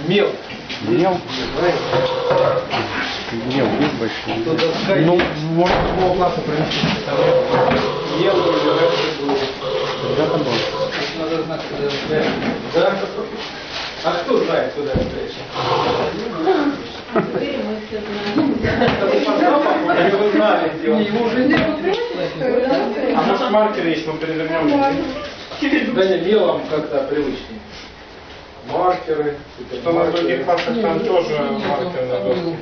Мел. Мел. Мел есть большой. Ну, может, Какого класса провести? Мел когда-то был. надо знать, куда его спрячь. Да? А кто знает, куда его спрячь? Вы знали, где он. Его уже нет. А может маркеры есть, мы перевернем? Да не, мелом как-то привычнее. Маркеры. Что на других классах там тоже маркеры на доске.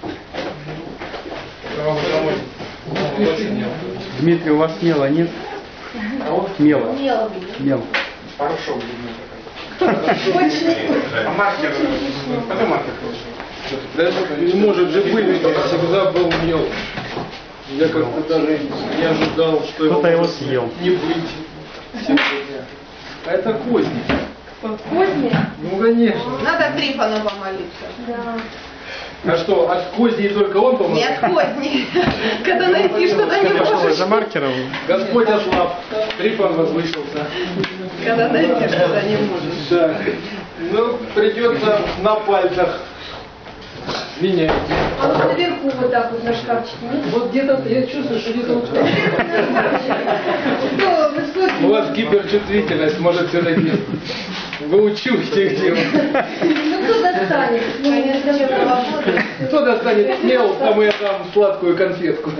Дмитрий, у вас мела нет? Мела. Мел. Хорошо будет. А маркер? Когда маркер получил? Да не может же быть, что всегда был мел. Я как-то даже не ожидал, что Кто-то его съел. не быть сегодня. А это козни. Позднее? Ну, конечно. Надо Трифону помолиться. Да. А что, от козней только он помог? Не от козни. Когда найти что-то не можешь. За маркером. Господь ослаб, Трифон возвысился. Когда найти что-то не можешь. Да. Ну, придется на пальцах менять. А вот наверху вот так вот на шкафчике нет? Вот где-то, я чувствую, что где-то вот так. У вас гиперчувствительность, может, все-таки вы учуете где он. Ну кто достанет? Кто достанет мел, тому я дам сладкую конфетку.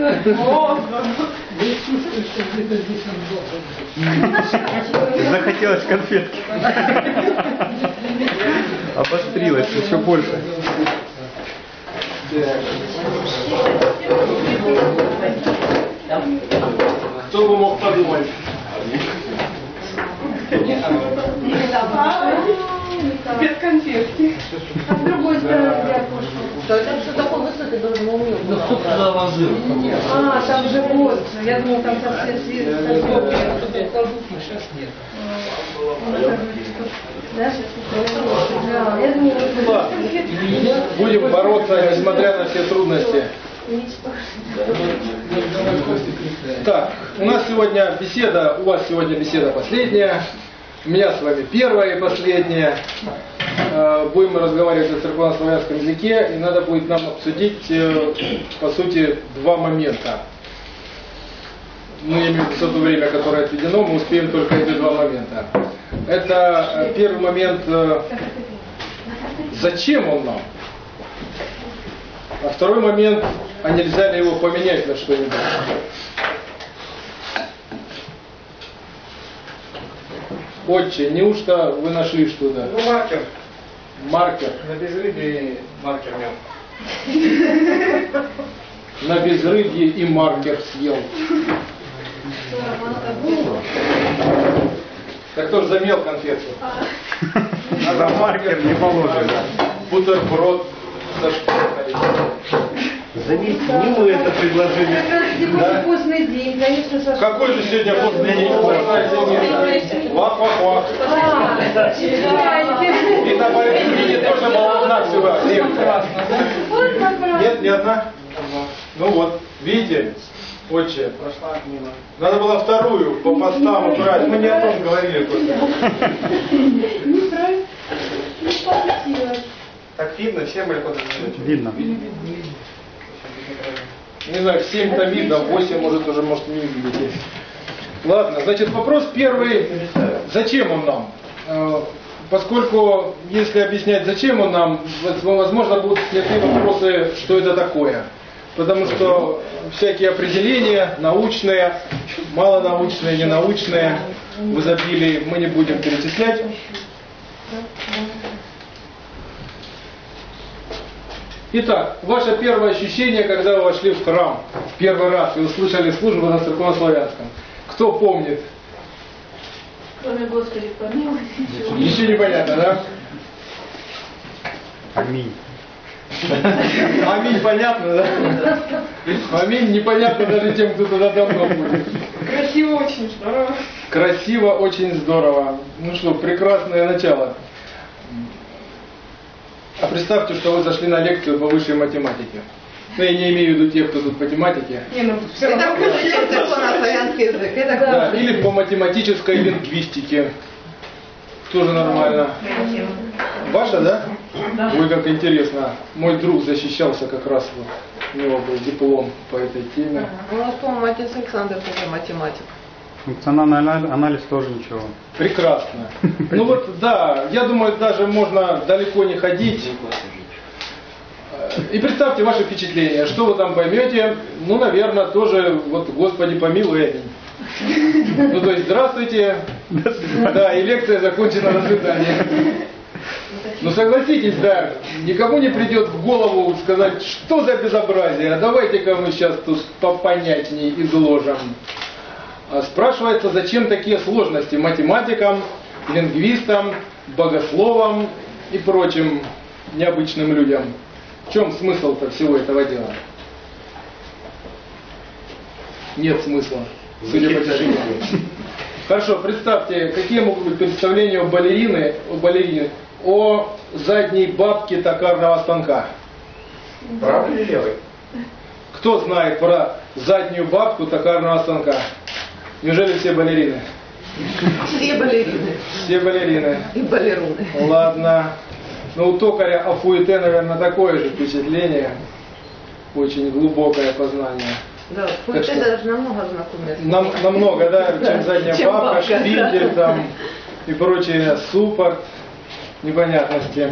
Захотелось конфетки. Обострилось еще больше. Кто бы мог подумать? Без конфетки. А с другой стороны где окошко? Там что такое высокое должно уметь. Ну кто туда ложил? А, там же вот. Я думала, там совсем свет. Сейчас нет. Да? Да, я думала, Ну ладно, будем бороться, несмотря на все трудности. Так, у нас сегодня беседа, у вас сегодня беседа последняя, у меня с вами первая и последняя. Будем разговаривать на церковно-славянском языке, и надо будет нам обсудить, по сути, два момента. Мы имеем в виду то время, которое отведено, мы успеем только эти два момента. Это первый момент, зачем он нам? А второй момент, а нельзя ли его поменять на что-нибудь? Отче, неужто вы нашли что-то? Ну, маркер. Маркер. На безрыбье маркер мел. На безрыбье и маркер съел. Так кто же замел конфетку? За маркер не положено. Бутерброд со шпоркой. Заметьте, не мы это предложили. как раз сегодня постный день, конечно, Саша. Какой же сегодня постный день? Вах-вах-вах. И на Борисовине тоже была одна всего лекция. Нет, не одна? Ну вот, видите, отче, надо было вторую по постам убрать. Мы не о том говорили просто. Неправильно. Не получилось. Так видно, всем или куда-то? Видно. Не знаю, 7-то видно, 8 может не видите. Ладно, значит, вопрос первый. Зачем он нам? Поскольку, если объяснять, зачем он нам, возможно, будут снятые вопросы, что это такое. Потому что всякие определения, научные, малонаучные, ненаучные, в изобилии мы не будем перечислять. Итак, ваше первое ощущение, когда вы вошли в храм первый раз и услышали службу на церковно-славянском. Кто помнит? Кроме Господи, помилуй. Еще непонятно, да? Аминь. Аминь понятно, да? Аминь непонятно даже тем, кто туда давно будет. Красиво очень, здорово. Красиво, очень здорово. Ну что, прекрасное начало. А представьте, что вы зашли на лекцию по высшей математике. Ну, я не имею в виду тех, кто тут по тематике. Не, ну все равно. Это церковно-славянский язык. Это Да, или по математической лингвистике. Тоже нормально. Ваша, да? Ой, как интересно. Мой друг защищался как раз, вот, у него был диплом по этой теме. У нас, по-моему, отец Александр тоже математик. Функциональный анализ тоже ничего. Прекрасно. Ну вот, да, я думаю, даже можно далеко не ходить. И представьте ваши впечатления, что вы там поймете. Ну, наверное, тоже, вот, Господи помилуй, аминь. Ну, то есть, здравствуйте. Да, и лекция закончена, до свидания. Ну, согласитесь, да, никому не придет в голову сказать, что за безобразие, а давайте-ка мы сейчас тут попонятней изложим. А спрашивается, зачем такие сложности математикам, лингвистам, богословам и прочим необычным людям? В чем смысл-то всего этого дела? Нет смысла, судя по тишине. Хорошо, представьте, какие могут быть представления у балерины о задней бабке токарного станка? Правый или левый? Кто знает про заднюю бабку токарного станка? Неужели все балерины? Все балерины. Все балерины. И балеруны. Ладно. Ну, у токаря о фуэте, наверное, такое же впечатление. Очень глубокое познание. Да, Так фуэте что? даже намного знакомее. Намного, да, чем задняя Чем бабка, бабка, шпиндель да. там и прочее, суппорт, непонятности.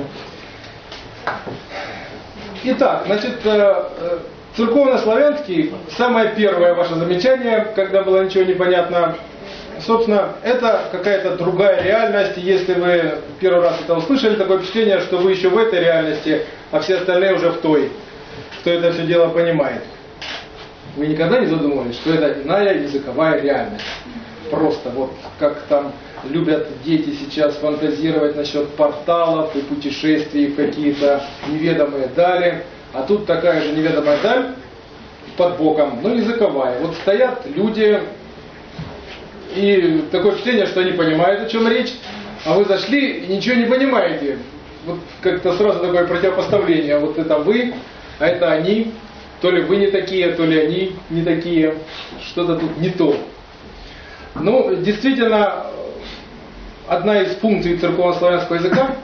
Итак, значит, церковно-славянский, самое первое ваше замечание, когда было ничего непонятно, собственно, это какая-то другая реальность. Если вы первый раз это услышали, такое впечатление, что вы еще в этой реальности, а все остальные уже в той, кто это все дело понимает. Вы никогда не задумывались, что это иная языковая реальность? Просто вот как там любят дети сейчас фантазировать насчет порталов и путешествий в какие-то неведомые дали. А тут такая же неведомая даль под боком, но языковая. Вот стоят люди, и такое впечатление, что они понимают, о чем речь, а вы зашли и ничего не понимаете. Вот как-то сразу такое противопоставление. Вот это вы, а это они. То ли вы не такие, то ли они не такие. Что-то тут не то. Ну, действительно, одна из функций церковно-славянского языка,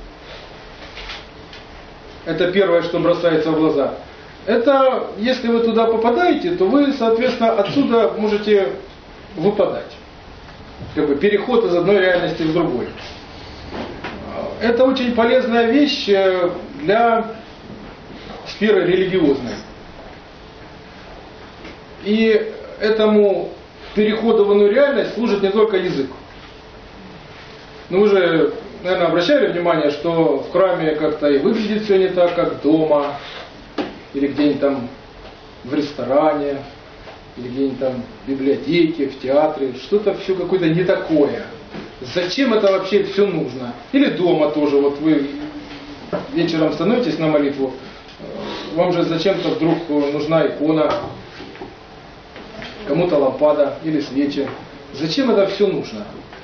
это первое, что бросается в глаза, это, если вы туда попадаете, то вы, соответственно, отсюда можете выпадать. Как бы переход из одной реальности в другую. Это очень полезная вещь для сферы религиозной. И этому переходу в иную реальность служит не только язык. Но вы же, наверное, обращали внимание, что в храме как-то и выглядит все не так, как дома, или где-нибудь там в ресторане, или где-нибудь там в библиотеке, в театре, что-то все какое-то не такое. Зачем это вообще все нужно? Или дома тоже, вот вы вечером становитесь на молитву, вам же зачем-то вдруг нужна икона, кому-то лампада или свечи. Зачем это все нужно?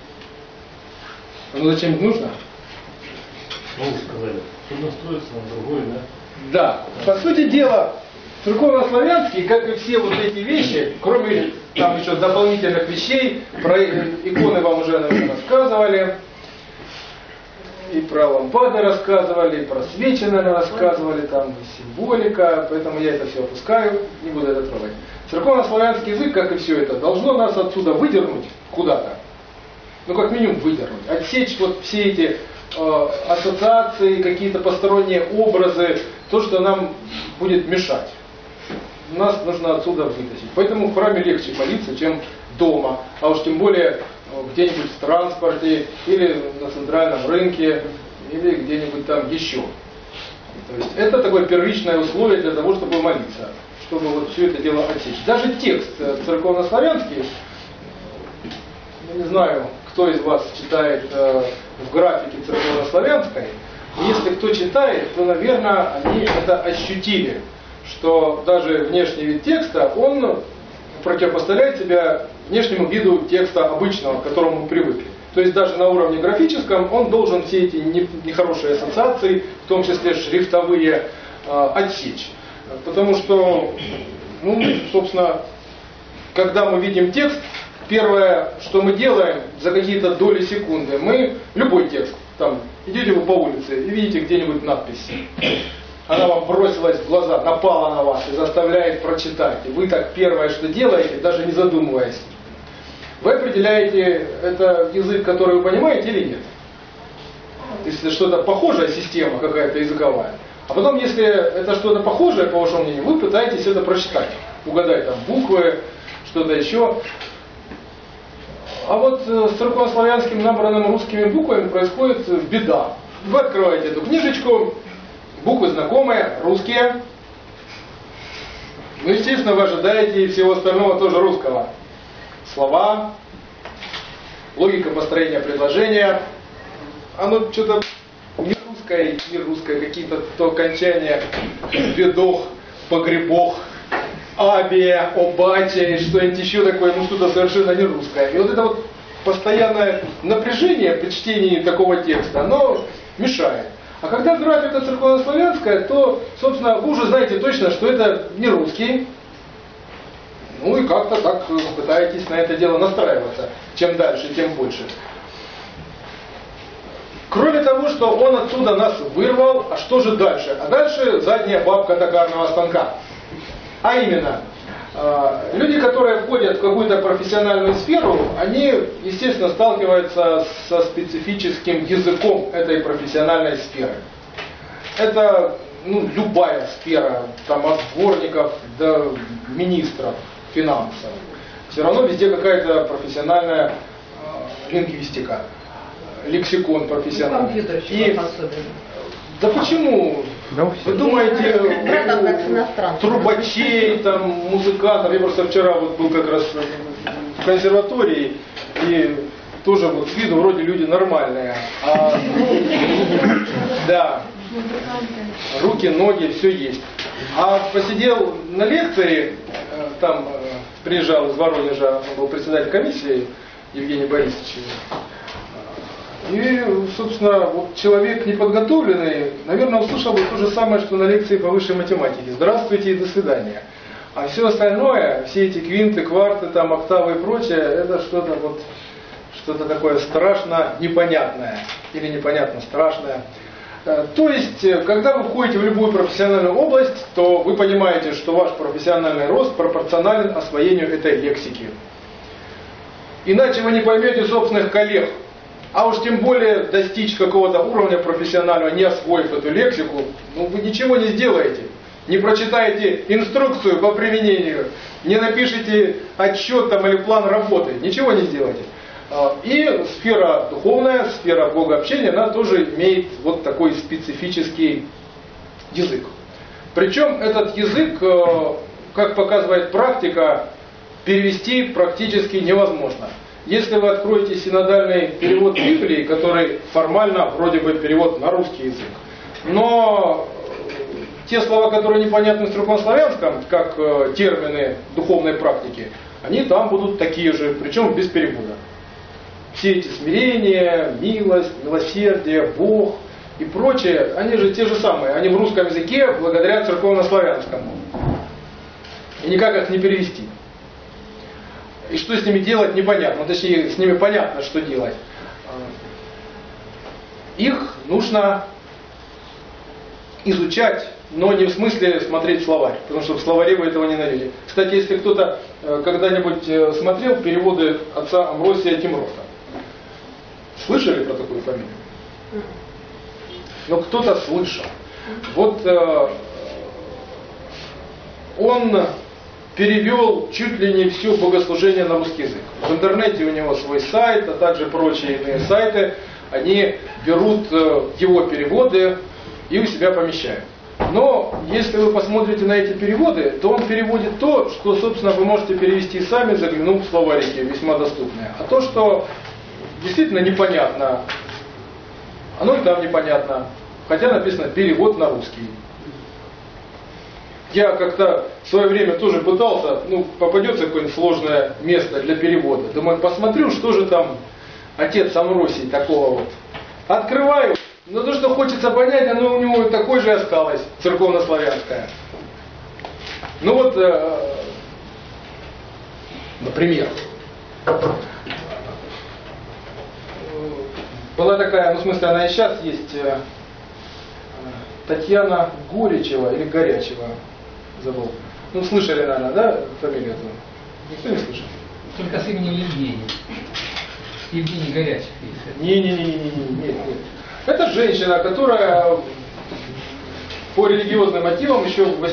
Оно зачем нужно? Ну, сказали, чтобы настроиться на другой, да? Да. По сути дела, церковно-славянский, как и все вот эти вещи, кроме там еще дополнительных вещей, про иконы вам уже, наверное, рассказывали, и про лампады рассказывали, и про свечи, наверное, рассказывали, там символика, поэтому я это все опускаю, не буду это трогать. Церковно-славянский язык, как и все это, должно нас отсюда выдернуть куда-то. Ну, как минимум выдернуть. Отсечь вот все эти ассоциации, какие-то посторонние образы, то, что нам будет мешать. Нас нужно отсюда вытащить. Поэтому в храме легче молиться, чем дома. А уж тем более где-нибудь в транспорте, или на центральном рынке, или где-нибудь там еще. То есть это такое первичное условие для того, чтобы молиться, чтобы вот все это дело отсечь. Даже текст церковно-славянский, я не знаю, кто из вас читает в графике церковно-славянской, если кто читает, то, наверное, они это ощутили, что даже внешний вид текста, он противопоставляет себя внешнему виду текста обычного, к которому мы привыкли. То есть даже на уровне графическом он должен все эти нехорошие ассоциации, в том числе шрифтовые, отсечь. Потому что, ну, собственно, когда мы видим текст, первое, что мы делаем за какие-то доли секунды, мы любой текст, там, идете вы по улице и видите где-нибудь надпись. Она вам бросилась в глаза, напала на вас и заставляет прочитать. И вы так первое, что делаете, даже не задумываясь. Вы определяете, это язык, который вы понимаете или нет. Если что-то похожая система какая-то языковая. А потом, если это что-то похожее, по вашему мнению, вы пытаетесь это прочитать. Угадать там буквы, что-то еще. А вот с церковнославянским набранным русскими буквами происходит беда. Вы открываете эту книжечку, буквы знакомые, русские. Ну, естественно, вы ожидаете и всего остального тоже русского. Слова, логика построения предложения. Оно что-то не русское, какие-то то окончания, бедох, погребох, абия, обатия и что-нибудь еще такое, ну что-то совершенно не русское. И вот это вот постоянное напряжение при чтении такого текста, оно мешает. А когда график это церковнославянское, то, собственно, вы уже знаете точно, что это не русский. Ну и как-то так пытаетесь на это дело настраиваться. Чем дальше, тем больше. Кроме того, что он оттуда нас вырвал, а что же дальше? А дальше задняя бабка токарного станка. А именно, люди, которые входят в какую-то профессиональную сферу, они, естественно, сталкиваются со специфическим языком этой профессиональной сферы. Это любая сфера, там, от дворников до министров финансов. Все равно везде какая-то профессиональная лингвистика, лексикон профессиональный. И да почему? Да, вы думаете, трубачей, там, музыкантов, я просто вчера вот был как раз в консерватории, и тоже вот с виду вроде люди нормальные. Да, руки, ноги, все есть. А посидел на лекции, там приезжал из Воронежа, он был председатель комиссии, Евгений Борисович. И, собственно, вот человек неподготовленный, наверное, услышал бы то же самое, что на лекции по высшей математике. Здравствуйте и до свидания. А все остальное, все эти квинты, кварты, там, октавы и прочее, это что-то вот, что-то такое страшно непонятное. Или непонятно страшное. То есть, когда вы входите в любую профессиональную область, то вы понимаете, что ваш профессиональный рост пропорционален освоению этой лексики. Иначе вы не поймете собственных коллег. А уж тем более достичь какого-то уровня профессионального, не освоив эту лексику, вы ничего не сделаете. Не прочитаете инструкцию по применению, не напишите отчет там, или план работы, ничего не сделаете. И сфера духовная, сфера богообщения, она тоже имеет вот такой специфический язык. Причем этот язык, как показывает практика, перевести практически невозможно. Если вы откроете синодальный перевод Библии, который формально вроде бы перевод на русский язык, но те слова, которые непонятны в церковнославянском, как термины духовной практики, они там будут такие же, причем без перевода. Все эти смирения, милость, милосердие, Бог и прочее, они же те же самые. Они в русском языке благодаря церковнославянскому. И никак их не перевести. И что с ними делать, непонятно. Точнее, с ними понятно, что делать. Их нужно изучать, но не в смысле смотреть словарь, потому что в словаре вы этого не найдете. Кстати, если кто-то когда-нибудь смотрел переводы отца Амвросия Тимроса, слышали про такую фамилию? Но кто-то слышал. Вот он перевел чуть ли не все богослужение на русский язык. В интернете у него свой сайт, а также прочие иные сайты. Они берут его переводы и у себя помещают. Но если вы посмотрите на эти переводы, то он переводит то, что, собственно, вы можете перевести сами, заглянув в словарики, весьма доступные. А то, что действительно непонятно, оно и там непонятно. Хотя написано «перевод на русский». Я как-то в свое время тоже пытался, попадется какое-нибудь сложное место для перевода. Думаю, посмотрю, что же там отец Амвросий такого вот. Открываю, но то, что хочется понять, оно у него такое же осталось, церковнославянское. Например, была такая, ну в смысле она и сейчас есть, Татьяна Горячева или Горячева, забыл. Ну слышали, наверное, да, фамилию эту? Никто не слышал? Только с именем Евгений. Евгений Горячих есть. Нет. Это женщина, которая по религиозным мотивам еще в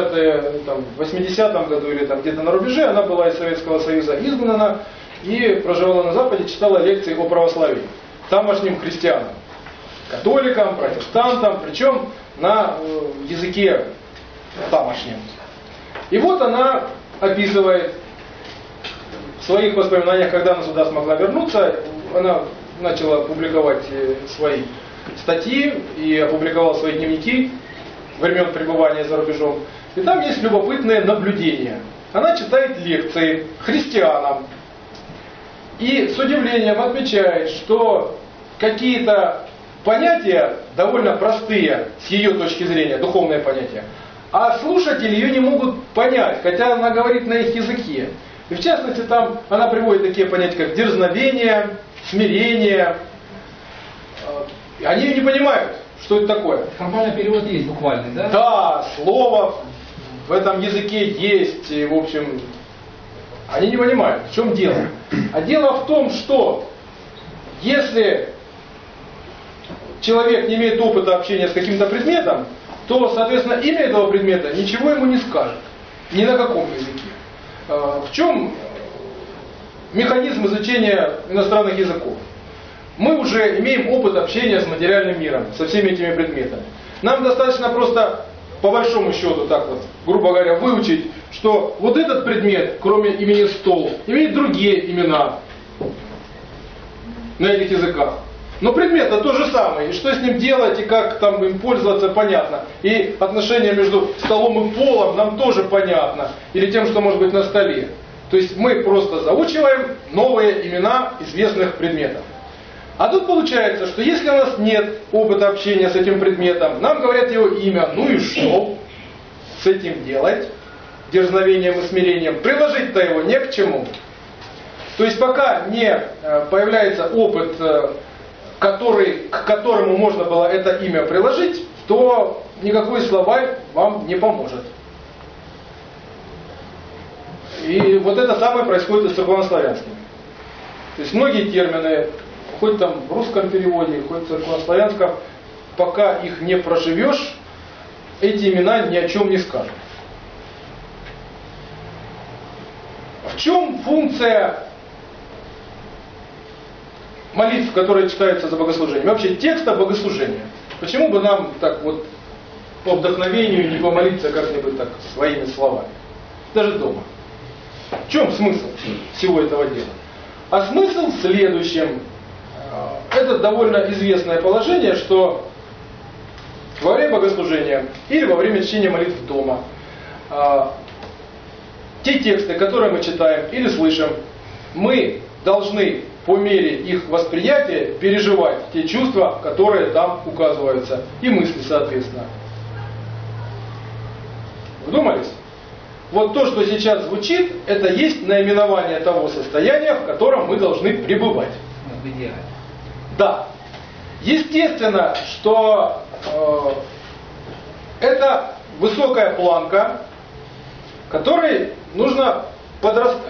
80-м году или там где-то на рубеже, она была из Советского Союза изгнана и проживала на Западе, читала лекции о православии тамошним христианам, католикам, протестантам, причем на языке тамошнем. И вот она описывает в своих воспоминаниях, когда она сюда смогла вернуться, она начала публиковать свои статьи и опубликовала свои дневники времен пребывания за рубежом. И там есть любопытные наблюдения. Она читает лекции христианам и с удивлением отмечает, что какие-то понятия довольно простые с ее точки зрения, духовные понятия, а слушатели ее не могут понять, хотя она говорит на их языке. И в частности там она приводит такие понятия, как дерзновение, смирение. Они ее не понимают, что это такое. Формальный перевод есть буквальный, да? Да, слово в этом языке есть, и, в общем, они не понимают, в чем дело. А дело в том, что если человек не имеет опыта общения с каким-то предметом, то, соответственно, имя этого предмета ничего ему не скажет. Ни на каком языке. В чем механизм изучения иностранных языков? Мы уже имеем опыт общения с материальным миром, со всеми этими предметами. Нам достаточно просто, по большому счету, так вот, грубо говоря, выучить, что вот этот предмет, кроме имени стол, имеет другие имена на этих языках. Но предмет-то тот же самый, и что с ним делать, и как там им пользоваться, понятно. И отношение между столом и полом нам тоже понятно. Или тем, что может быть на столе. То есть мы просто заучиваем новые имена известных предметов. А тут получается, что если у нас нет опыта общения с этим предметом, нам говорят его имя, ну и что с этим делать? Дерзновением и смирением. Приложить-то его не к чему. То есть пока не появляется опыт, к которому можно было это имя приложить, то никакой словарь вам не поможет. И вот это самое происходит и с церковнославянским. То есть многие термины, хоть там в русском переводе, хоть в церковнославянском, пока их не проживешь, эти имена ни о чем не скажут. В чем функция молитв, которые читаются за богослужением, вообще текста богослужения? Почему бы нам так вот по вдохновению не помолиться как-нибудь так своими словами? Даже дома. В чем смысл всего этого дела? А смысл в следующем. Это довольно известное положение, что во время богослужения или во время чтения молитв дома те тексты, которые мы читаем или слышим, мы должны по мере их восприятия переживать те чувства, которые там указываются, и мысли соответственно. Вдумались? Вот то, что сейчас звучит, это есть наименование того состояния, в котором мы должны пребывать. В идеале. Да. Естественно, что это высокая планка, которой нужно подрастать.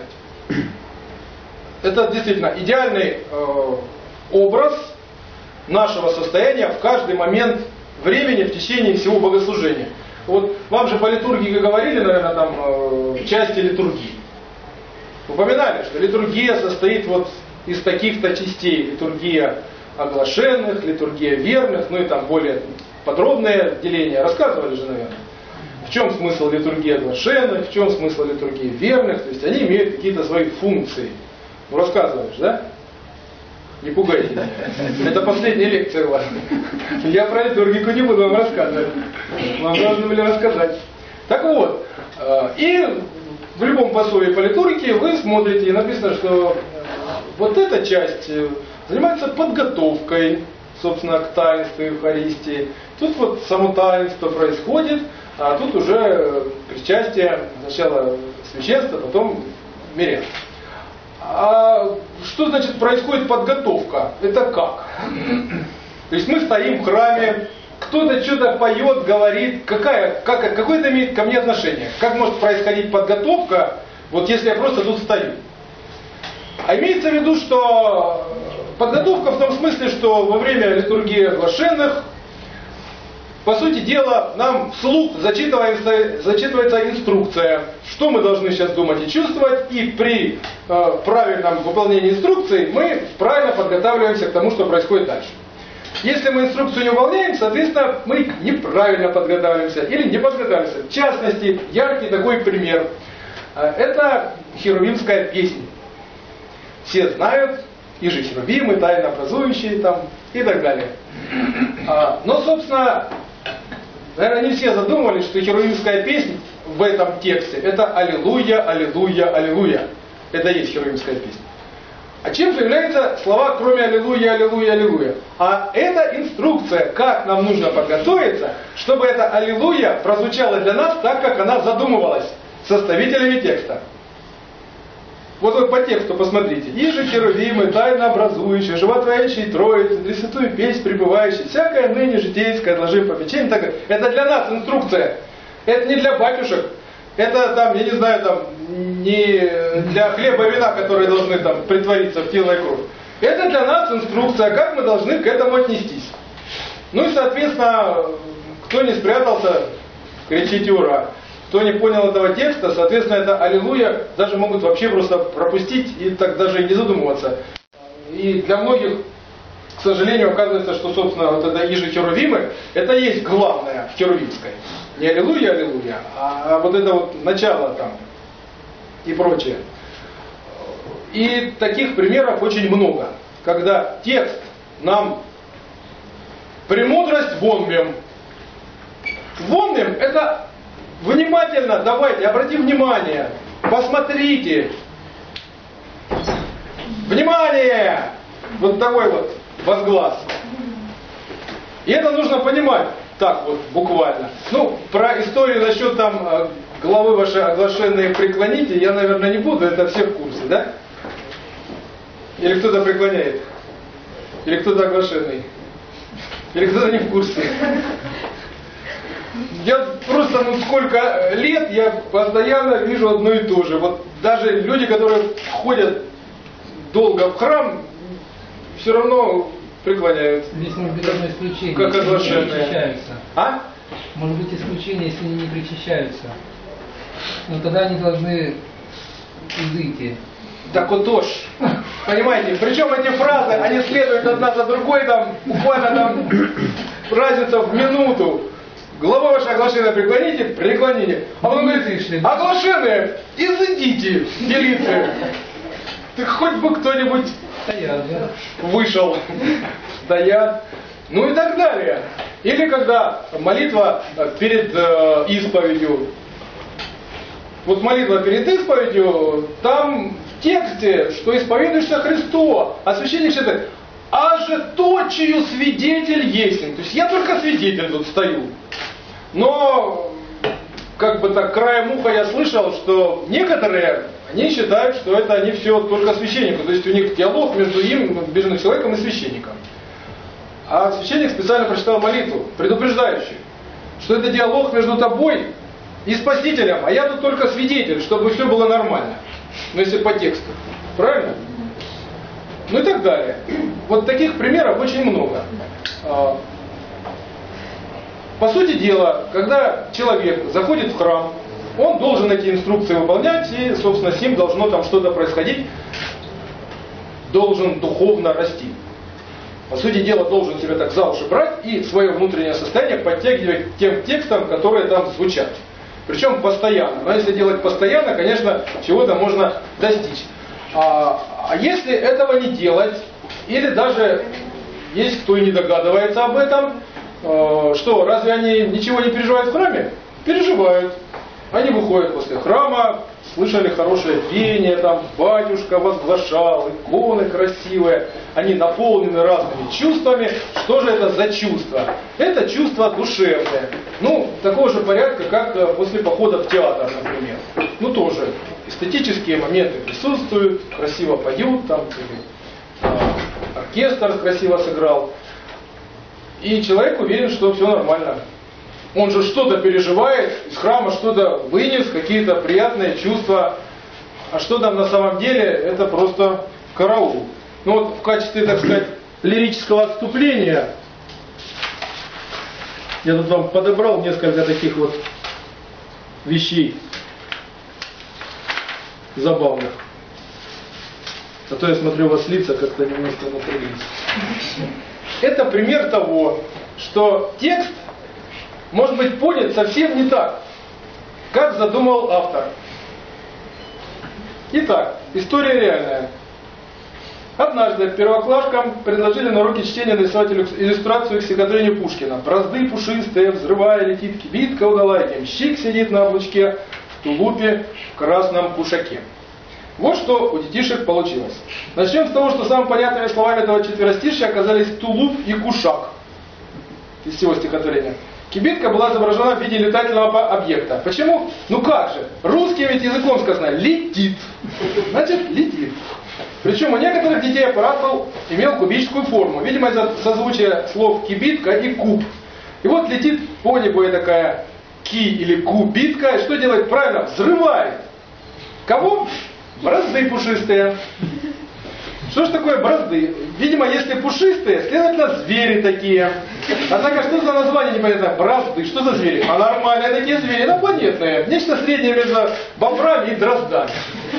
Это действительно идеальный образ нашего состояния в каждый момент времени в течение всего богослужения. Вот вам же по литургии говорили, наверное, там части литургии. Упоминали, что литургия состоит вот из таких-то частей. Литургия оглашенных, литургия верных, ну и там более подробное деление. Рассказывали же, наверное. В чем смысл литургии оглашенных, в чем смысл литургии верных. То есть они имеют какие-то свои функции. Ну рассказываешь, да? Не пугайте. Это последняя лекция у вас. Я про литургику не буду вам рассказывать. Вам должны были рассказать. Так вот, и в любом пособии по литургике вы смотрите, и написано, что вот эта часть занимается подготовкой, собственно, к таинству Евхаристии. Тут вот само таинство происходит, а тут уже причастие, сначала священство, потом мирян. А что значит происходит подготовка? Это как? То есть мы стоим в храме, кто-то что-то поет, говорит, какое это имеет ко мне отношение? Как может происходить подготовка, вот если я просто тут стою? А имеется в виду, что подготовка в том смысле, что во время литургии оглашенных, по сути дела, нам вслух зачитывается инструкция, что мы должны сейчас думать и чувствовать, и при правильном выполнении инструкции мы правильно подготавливаемся к тому, что происходит дальше. Если мы инструкцию не выполняем, соответственно, мы неправильно подготавливаемся или не подготавливаемся. В частности, яркий такой пример. Это херувимская песнь. Все знают, и же херувимы, тайно образующие там и так далее. Но, собственно, наверное, не все задумывались, что херувимская песня в этом тексте это «Аллилуйя, аллилуйя, аллилуйя». Это и есть херувимская песня. А чем же являются слова, кроме «Аллилуйя, аллилуйя, аллилуйя»? А это инструкция, как нам нужно подготовиться, чтобы эта «Аллилуйя» прозвучала для нас так, как она задумывалась составителями текста. Вот вы по тексту посмотрите. «Иже херувимы, тайно образующие, животворящие Троицы, Пресвятую песнь пребывающие, всякое ныне житейское, отложим попечение». Так, это для нас инструкция. Это не для батюшек. Это там, я не знаю, там, не для хлеба и вина, которые должны там притвориться в тело и кровь. Это для нас инструкция, как мы должны к этому отнестись. Ну и, соответственно, кто не спрятался, кричите «Ура!». Кто не понял этого текста, соответственно, это «Аллилуйя» даже могут вообще просто пропустить и так даже и не задумываться. И для многих, к сожалению, оказывается, что, собственно, вот это «Иже херувимы» это и есть главное в херувимской. Не «Аллилуйя, аллилуйя», а вот это вот начало там и прочее. И таких примеров очень много, когда текст нам «Премудрость вонмем». Вонмем – это внимательно, давайте, обратите внимание, посмотрите. Внимание! Вот такой вот возглас. И это нужно понимать так вот, буквально. Ну, про историю насчет там главы ваши оглашенные преклоните, я, наверное, не буду, это все в курсе, да? Или кто-то преклоняет? Или кто-то оглашенный? Или кто-то не в курсе? Я просто, ну сколько лет, я постоянно вижу одно и то же. Вот даже люди, которые ходят долго в храм, все равно преклоняются. Здесь может быть одно исключение, как если не оглашенные. причащаются. А? Может быть исключение, если они не причащаются. Но тогда они должны изыти. Так вот тоже. Понимаете, причем эти фразы, они следуют одна за другой, там, буквально там разница в минуту. Глава ваша оглашенная преклоните. А он говорит, оглашенные, изыдите, делите. Так хоть бы кто-нибудь Стоят, да? вышел. Стоят. Ну и так далее. Или когда молитва перед исповедью. Вот молитва перед исповедью, там в тексте, что исповедуешься Христу, а священник считает, а же то, чью свидетель есть. То есть я только свидетель тут стою. Но, как бы так, краем уха я слышал, что некоторые, они считают, что это они все только священнику. То есть у них диалог между им, между человеком и священником. А священник специально прочитал молитву, предупреждающую, что это диалог между тобой и Спасителем, а я тут только свидетель, чтобы все было нормально. Ну если по тексту. Правильно? Ну и так далее. Вот таких примеров очень много. По сути дела, когда человек заходит в храм, он должен эти инструкции выполнять, и, собственно, с ним должно там что-то происходить, должен духовно расти. По сути дела, должен себя так за уши брать и свое внутреннее состояние подтягивать к тем текстам, которые там звучат. Причем постоянно. Но если делать постоянно, конечно, чего-то можно достичь. А если этого не делать, или даже есть кто и не догадывается об этом, что, разве они ничего не переживают в храме? Переживают. Они выходят после храма, слышали хорошее пение, там батюшка возглашал, иконы красивые, они наполнены разными чувствами. Что же это за чувства? Это чувства душевные. Ну, такого же порядка, как после похода в театр, например. ну тоже эстетические моменты присутствуют, красиво поют, там оркестр красиво сыграл. И человек уверен, что все нормально. Он же что-то переживает, из храма что-то вынес, какие-то приятные чувства. А что там на самом деле, это просто караул. Ну вот в качестве, так сказать, лирического отступления я тут вам подобрал несколько таких вот вещей забавных. А то я смотрю, у вас лица как-то немножко напряглись. Это пример того, что текст может быть понят совсем не так, как задумал автор. Итак, история реальная. Однажды первоклашкам предложили на уроке чтения нарисовать иллюстрацию к стихотворению Пушкина. Бразды пушистые, взрывая, летит кибитка удалая, ямщик сидит на облучке, в тулупе, в красном кушаке. Вот что у детишек получилось. Начнем с того, что самыми понятными словами этого четверостишья оказались тулуп и кушак из всего стихотворения. Кибитка была изображена в виде летательного объекта. Почему? Ну как же? Русским ведь языком сказано «летит». Значит, летит. Причем у некоторых детей аппарат имел кубическую форму. Видимо, из-за созвучия слов «кибитка» и «куб». И вот летит по небу такая ки или кубитка. И что делает? Правильно, взрывает. Кого? Бразды пушистые. Что ж такое бразды? Видимо, если пушистые, следовательно, звери такие. Однако, что за название непонятно? Бразды. Что за звери? А нормальные такие звери, инопланетные. Нечто среднее между бобрами и дроздами.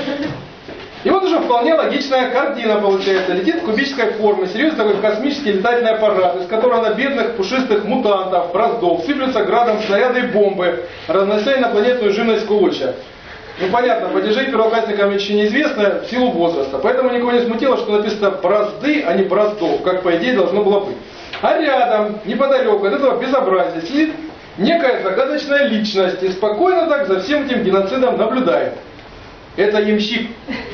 И вот уже вполне логичная картина получается. Летит в кубической форме, серьезный такой космический летательный аппарат, из которого на бедных пушистых мутантов, браздов, сыплются градом снаряды и бомбы, разнося инопланетную живность клочья. Ну понятно, падежей первоклассникам еще неизвестно в силу возраста, поэтому никого не смутило, что написано бразды, а не браздов, как по идее должно было быть. А рядом, неподалеку от этого безобразия, сидит некая загадочная личность и спокойно так за всем этим геноцидом наблюдает. Это ямщик.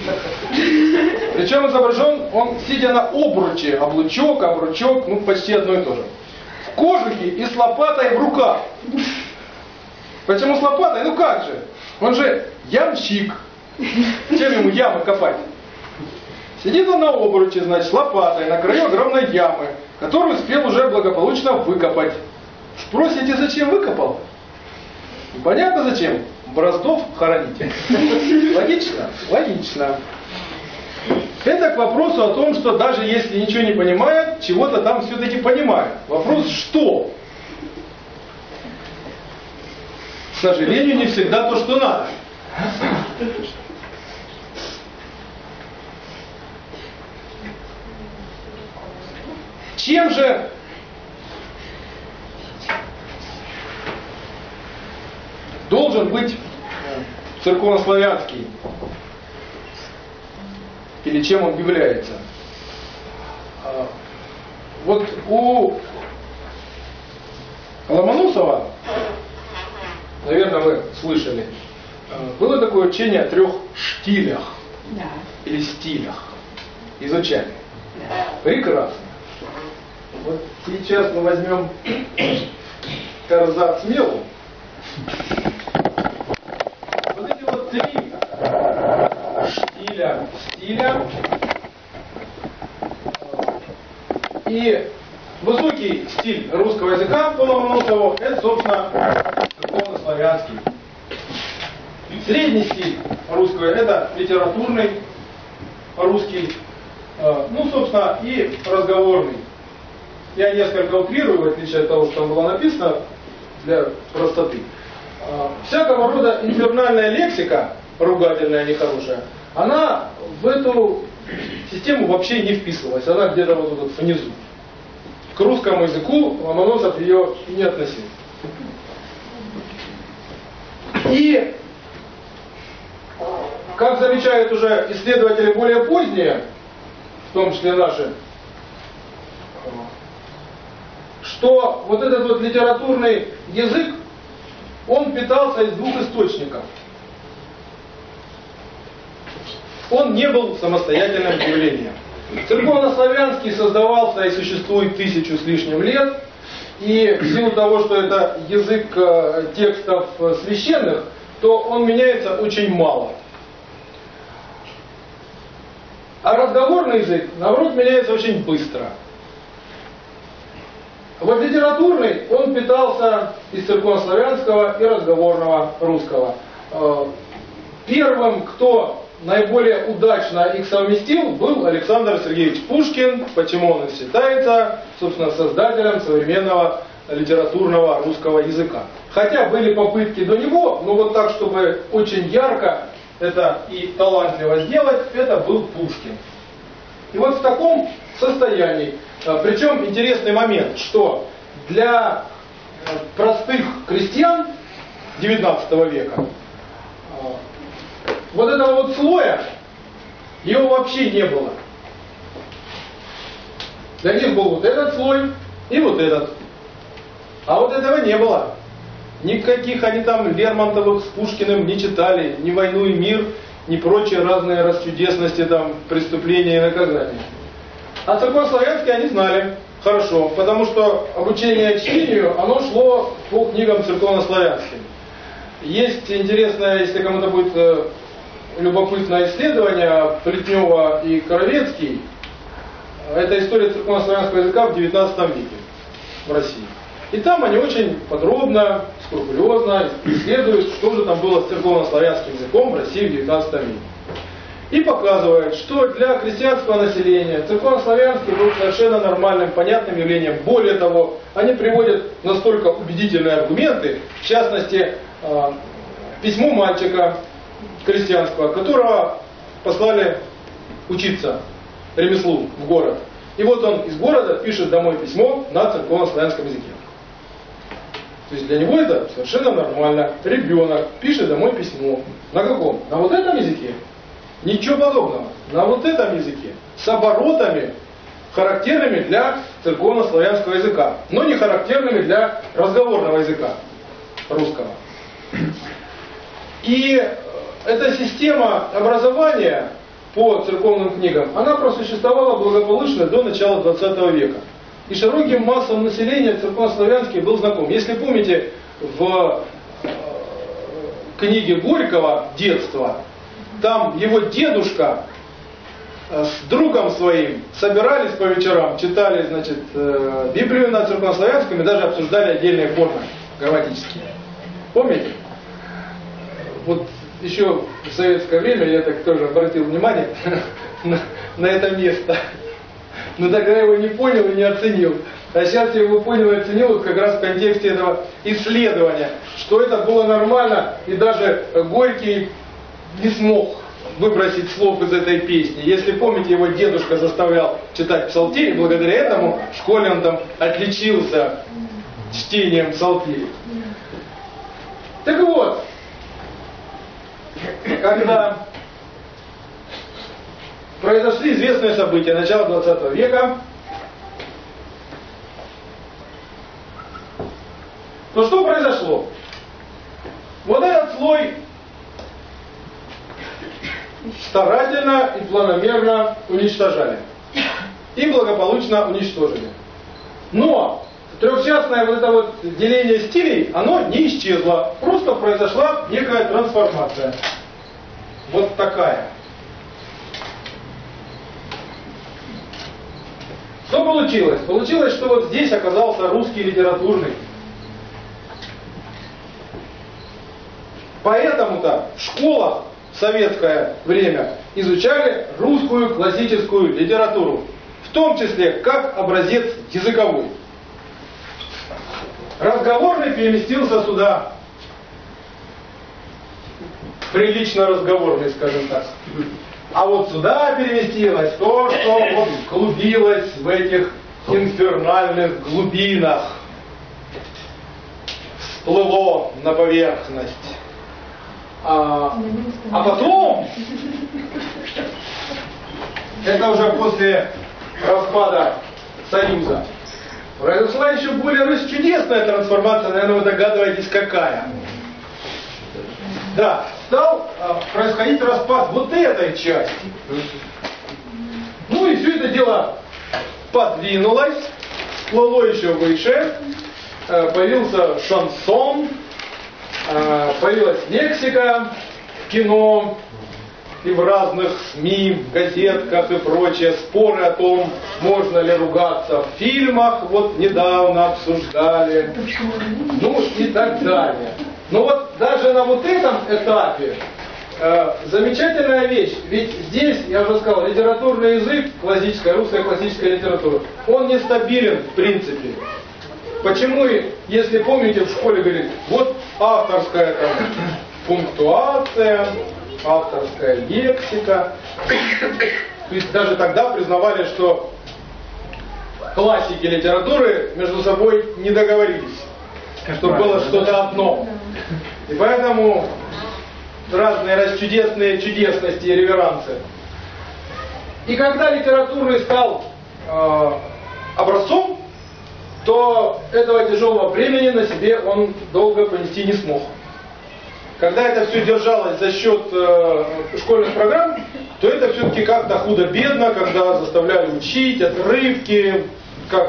Причем изображен он, сидя на обруче, облучок, обручок, ну почти одно и то же. В кожухе и с лопатой в руках. Почему с лопатой? Ну как же? Он же ямщик. Чем ему ямы копать? Сидит он на обруче, значит, с лопатой на краю огромной ямы, которую успел уже благополучно выкопать. Спросите, зачем выкопал? Понятно зачем? Браздов хороните. Логично? Логично. Это к вопросу о том, что даже если ничего не понимают, чего-то там все-таки понимают. Вопрос что? К сожалению, не всегда то, что надо. Чем же должен быть церковнославянский? Или чем он является? Вот у Ломоносова, наверное, вы слышали, было такое учение о 3 штилях. Да. Или стилях. Изучали. Да. Прекрасно. Вот сейчас мы возьмем Карзац Мелу. Вот эти вот 3 стиля и высокий стиль русского языка по Ломоносову, это, собственно, церковнославянский. Средний стиль русского, это литературный русский, ну, собственно, и разговорный. Я несколько утрирую, в отличие от того, что там было написано, для простоты. Всякого рода инфернальная лексика, ругательная, нехорошая, она в эту систему вообще не вписывалась. Она где-то вот тут внизу. К русскому языку Ломоносов ее не относил. И, как замечают уже исследователи более поздние, в том числе наши, что вот этот вот литературный язык, он питался из 2 источников. Он не был самостоятельным явлением. Церковнославянский создавался и существует 1000 с лишним лет, и в силу того, что это язык текстов священных, то он меняется очень мало. А разговорный язык, наоборот, меняется очень быстро. Вот литературный, он питался из церковнославянского и разговорного русского. Первым, кто наиболее удачно их совместил, был Александр Сергеевич Пушкин, почему он и считается, собственно, создателем современного литературного русского языка. Хотя были попытки до него, но вот так, чтобы очень ярко это и талантливо сделать, это был Пушкин. И вот в таком состоянии, причем интересный момент, что для простых крестьян XIX века вот этого вот слоя, его вообще не было. Для них был вот этот слой и вот этот. А вот этого не было. Никаких они там Лермонтовых с Пушкиным не читали, ни «Войну и мир», ни прочие разные расчудесности, там, преступления и наказания. А церковнославянский они знали хорошо, потому что обучение чтению, оно шло по книгам церковнославянским. Есть интересное, если кому-то будет любопытное исследование, Плетнева и Коровецкий, это история церковнославянского языка в XIX веке в России. И там они очень подробно, скрупулезно исследуют, что же там было с церковнославянским языком в России в XIX веке. И показывают, что для крестьянского населения церковнославянский был совершенно нормальным, понятным явлением. Более того, они приводят настолько убедительные аргументы, в частности, письмо мальчика крестьянского, которого послали учиться ремеслу в город. И вот он из города пишет домой письмо на церковнославянском языке. То есть для него это совершенно нормально. Ребенок пишет домой письмо. На каком? На вот этом языке? Ничего подобного. На вот этом языке. С оборотами, характерными для церковнославянского языка, но не характерными для разговорного языка русского. И эта система образования по церковным книгам, она просуществовала благополучно до начала 20 века. И широким массам населения церковнославянский был знаком. Если помните, в книге Горького «Детство», там его дедушка с другом своим собирались по вечерам, читали, значит, Библию на церковнославянском и даже обсуждали отдельные формы грамматические. Помните? Вот еще в советское время я так тоже обратил внимание на это место. Но тогда я его не понял и не оценил. А сейчас я его понял и оценил вот как раз в контексте этого исследования, что это было нормально, и даже Горький не смог выбросить слов из этой песни. Если помните, его дедушка заставлял читать псалтирь, и благодаря этому в школе он там отличился чтением псалтири. Так вот, когда произошли известные события начала 20 века, то что произошло? Вот этот слой старательно и планомерно уничтожали. И благополучно уничтожили. Но трехчастное вот это вот деление стилей, оно не исчезло. Просто произошла некая трансформация. Вот такая. Что получилось? Получилось, что вот здесь оказался русский литературный. Поэтому-то в школах в советское время изучали русскую классическую литературу, в том числе как образец языковой. Разговорный переместился сюда. Прилично разговорный, скажем так. А вот сюда переместилось то, что вот глубилось в этих инфернальных глубинах. Всплыло на поверхность. А потом, это уже после распада Союза, произошла еще более расчудесная трансформация, наверное, вы догадываетесь, какая. Да, стал происходить распад вот этой части. Ну и все это дело подвинулось, всплыло еще выше, появился шансон, появилась лексика в кино и в разных СМИ, в газетках и прочее, споры о том, можно ли ругаться в фильмах, вот недавно обсуждали, ну и так далее. Но вот даже на вот этом этапе замечательная вещь, ведь здесь, я уже сказал, литературный язык, классическая, русская классическая литература, он нестабилен в принципе. Почему, если помните, в школе говорит, вот авторская там, пунктуация, авторская лексика. То есть даже тогда признавали, что классики литературы между собой не договорились, что было что-то одно. И поэтому разные чудесные чудесности и реверансы. И когда литературный стал образцом, то этого тяжелого бремени на себе он долго понести не смог. Когда это все держалось за счет школьных программ, то это все-таки как-то худо-бедно, когда заставляли учить отрывки, как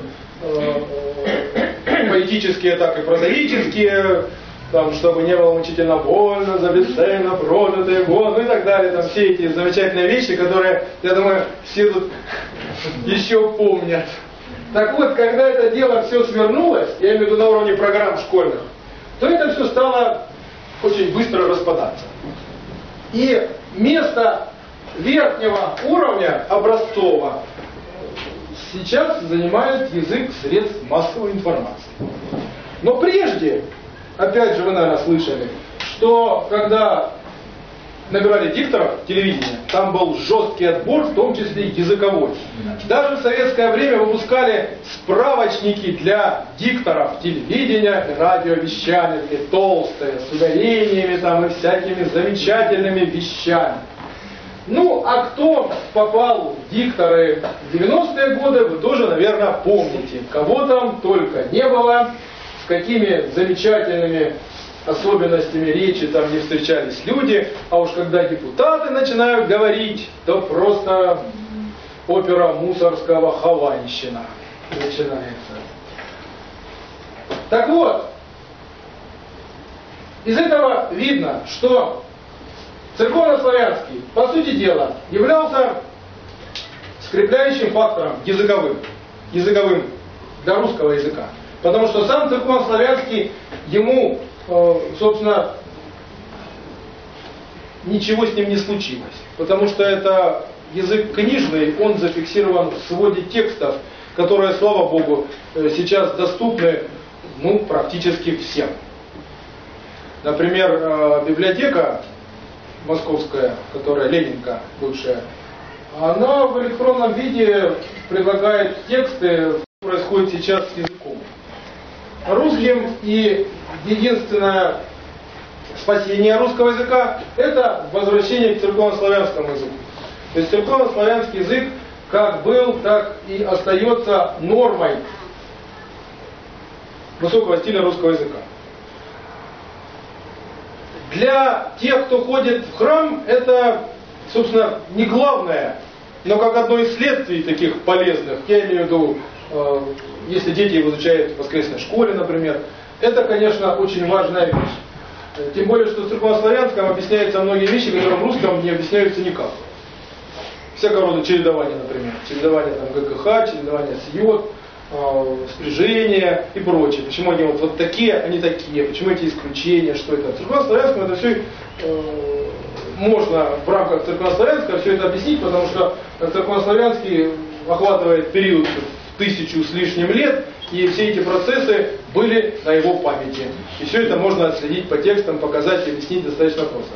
поэтические, так и прозаические, там, чтобы не было мучительно больно, за бесцельно прожитые годы и так далее. Там все эти замечательные вещи, которые, я думаю, все тут еще помнят. Так вот, когда это дело все свернулось, я имею в виду на уровне программ школьных, то это все стало очень быстро распадаться. И место верхнего уровня образцового сейчас занимает язык средств массовой информации. Но прежде, опять же вы, наверное, слышали, что когда набирали дикторов телевидения, там был жесткий отбор, в том числе и языковой. Даже в советское время выпускали справочники для дикторов телевидения и радиовещания, такие толстые, с ударениями там и всякими замечательными вещами. Ну, а кто попал в дикторы в 90-е годы, вы тоже, наверное, помните. Кого там только не было, с какими замечательными особенностями речи там не встречались люди, а уж когда депутаты начинают говорить, то просто опера Мусорского «Хованщина» начинается. Так вот, из этого видно, что церковнославянский, по сути дела, являлся скрепляющим фактором языковым для русского языка. Потому что сам церковнославянский, ему, собственно, ничего с ним не случилось. Потому что это язык книжный, он зафиксирован в своде текстов, которые, слава Богу, сейчас доступны практически всем. Например, библиотека московская, которая Ленинка бывшая, она в электронном виде предлагает тексты, что происходит сейчас с языком русским, и единственное спасение русского языка — это возвращение к церковнославянскому языку. То есть церковнославянский язык как был, так и остается нормой высокого стиля русского языка. Для тех, кто ходит в храм, это, собственно, не главное, но как одно из следствий таких полезных, я имею в виду, если дети его изучают в воскресной школе, например, это, конечно, очень важная вещь. Тем более, что в церковнославянском объясняются многие вещи, которые в русском не объясняются никак. Всякого рода чередование, например. Чередование там, ГКХ, чередование с йод, спряжение и прочее. Почему они вот такие, а не такие? Почему эти исключения? Что это? В церковнославянском это все можно в рамках церковнославянского все это объяснить, потому что церковнославянский охватывает период в 1000 с лишним лет, и все эти процессы были на его памяти. И все это можно отследить по текстам, показать и объяснить достаточно просто.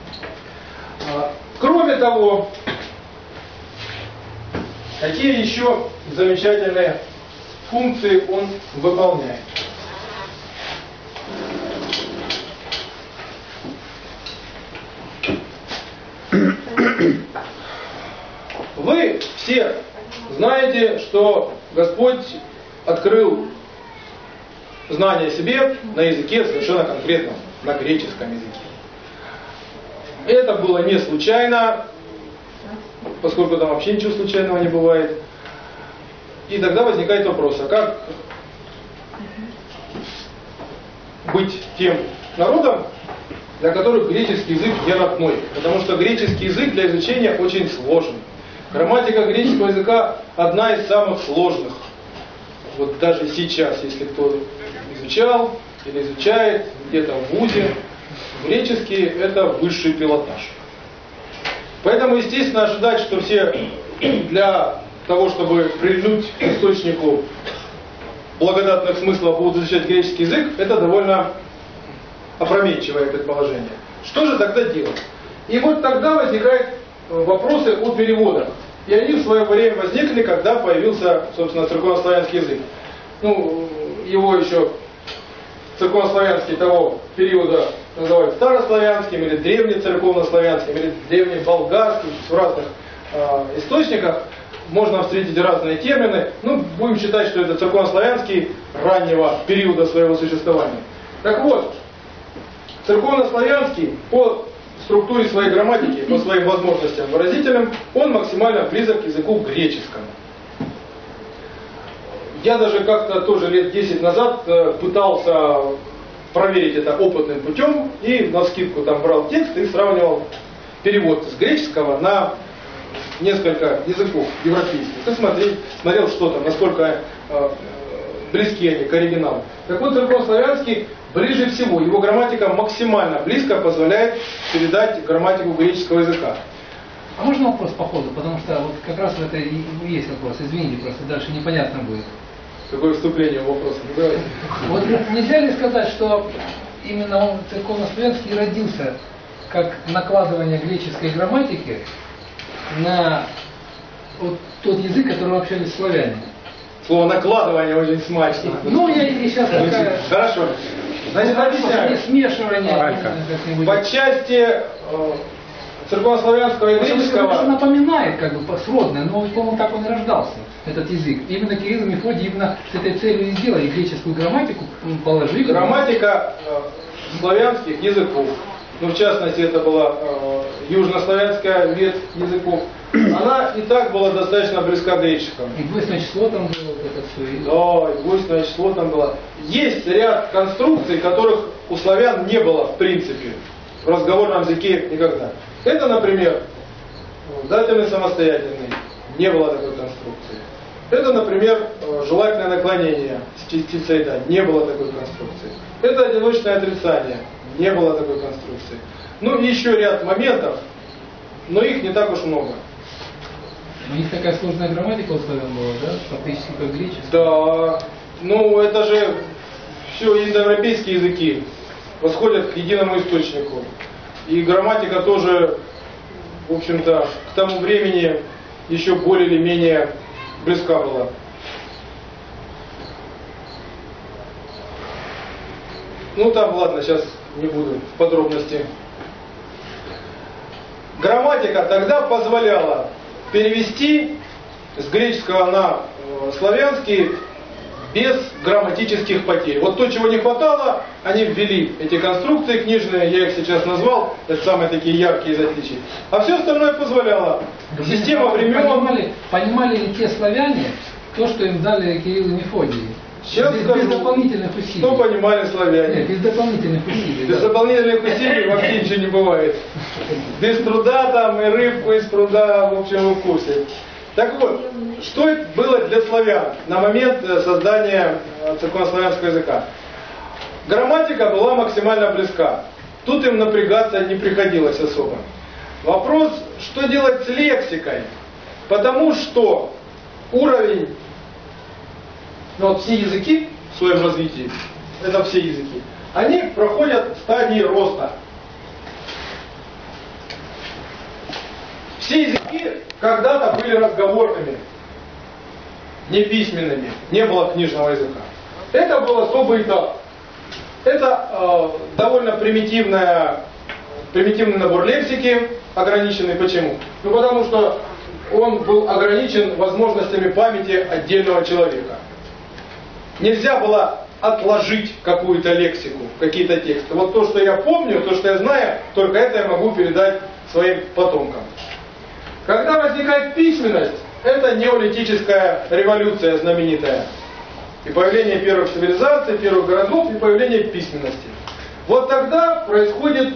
Кроме того, какие еще замечательные функции он выполняет? Вы все знаете, что Господь открыл знание о себе на языке совершенно конкретном, на греческом языке. Это было не случайно, поскольку там вообще ничего случайного не бывает. И тогда возникает вопрос, а как быть тем народам, для которых греческий язык не родной. Потому что греческий язык для изучения очень сложный. Грамматика греческого языка одна из самых сложных. Вот даже сейчас, если кто изучал или изучает где-то в вузе, греческий это высший пилотаж. Поэтому, естественно, ожидать, что все для того, чтобы прильнуть к источнику благодатных смыслов будут изучать греческий язык, это довольно опрометчивое предположение. Что же тогда делать? И вот тогда возникают вопросы о переводах. И они в свое время возникли, когда появился, собственно, церковнославянский язык. Ну, его еще церковнославянский того периода называют старославянским, или древнецерковнославянским, или древнеболгарским, в разных источниках можно встретить разные термины. Ну, будем считать, что это церковнославянский раннего периода своего существования. Так вот, церковнославянский по структуре своей грамматики, по своим возможностям выразительным, он максимально близок к языку греческому. Я даже как-то тоже лет 10 назад пытался проверить это опытным путем и навскидку там брал текст и сравнивал перевод с греческого на несколько языков европейских. И смотрел, что там, насколько близки они к оригиналу. Так вот, церковнославянский ближе всего. Его грамматика максимально близко позволяет передать грамматику греческого языка. А можно вопрос по ходу? Потому что вот как раз в это и есть вопрос. Извините, просто дальше непонятно будет. Какое вступление в вопрос? Ну, давайте. Вот нельзя ли сказать, что именно он церковнославянский родился как накладывание греческой грамматики на вот тот язык, которым общались славяне? Слово накладывание очень смачно. Ну, я и сейчас такая... Хорошо. Значит, объясняю. Смешивание. По части церковнославянского и греческого... Это напоминает, как бы, сродное, но, по-моему, так он и рождался, этот язык. Именно Кирилл и Мефодий именно с этой целью и сделали греческую грамматику, положили. Грамматика славянских языков, ну, в частности, это была южнославянская ветвь языков, она и так была достаточно близка к греческому. И двойственное число там было, вот это все. Да, и двойственное число там было. Есть ряд конструкций, которых у славян не было, в принципе, в разговорном языке никогда. Это, например, дательный самостоятельный. Не было такой конструкции. Это, например, желательное наклонение с частицей «да». Не было такой конструкции. Это одиночное отрицание. Не было такой конструкции. Ну, и еще ряд моментов, но их не так уж много. У них такая сложная грамматика у славян была, да? Фактически как греческая. Да. Ну, это же все индоевропейские языки восходят к единому источнику. И грамматика тоже, в общем-то, к тому времени еще более или менее близка была. Ну там, ладно, сейчас не буду в подробности. Грамматика тогда позволяла перевести с греческого на славянский без грамматических потерь. Вот то, чего не хватало, они ввели эти конструкции книжные, я их сейчас назвал, это самые такие яркие из отличий. А все остальное позволяло. Система времен... Понимали ли те славяне то, что им дали Кирилл и Мефодий? Сейчас без скажу, дополнительных усилий. что понимали славяне. Нет, без дополнительных усилий. Без дополнительных усилий вообще ничего не бывает. Без труда там и рыбку из пруда, в общем, укусит. Так вот, что это было для славян на момент создания церковнославянского языка? Грамматика была максимально близка. Тут им напрягаться не приходилось особо. Вопрос, что делать с лексикой? Потому что уровень, ну вот все языки в своем развитии, это все языки, они проходят стадии роста. Все языки когда-то были разговорными, не письменными, не было книжного языка. Это был особый этап. Это довольно примитивный набор лексики, ограниченный. Почему? Ну потому что он был ограничен возможностями памяти отдельного человека. Нельзя было отложить какую-то лексику, какие-то тексты. Вот то, что я помню, то, что я знаю, только это я могу передать своим потомкам. Когда возникает письменность, это неолитическая революция знаменитая. И появление первых цивилизаций, первых городов, и появление письменности. Вот тогда происходит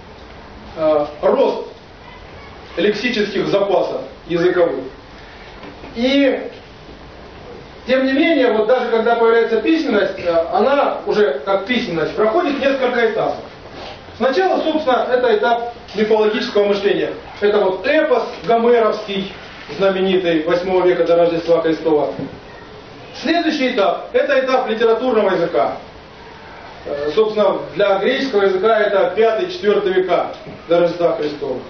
рост лексических запасов языковых. И тем не менее, вот даже когда появляется письменность, она уже как письменность проходит несколько этапов. Сначала, собственно, это этап мифологического мышления. Это вот эпос гомеровский, знаменитый 8 века до Рождества Христова. Следующий этап – это этап литературного языка. Собственно, для греческого языка это 5-4 века до Рождества Христова.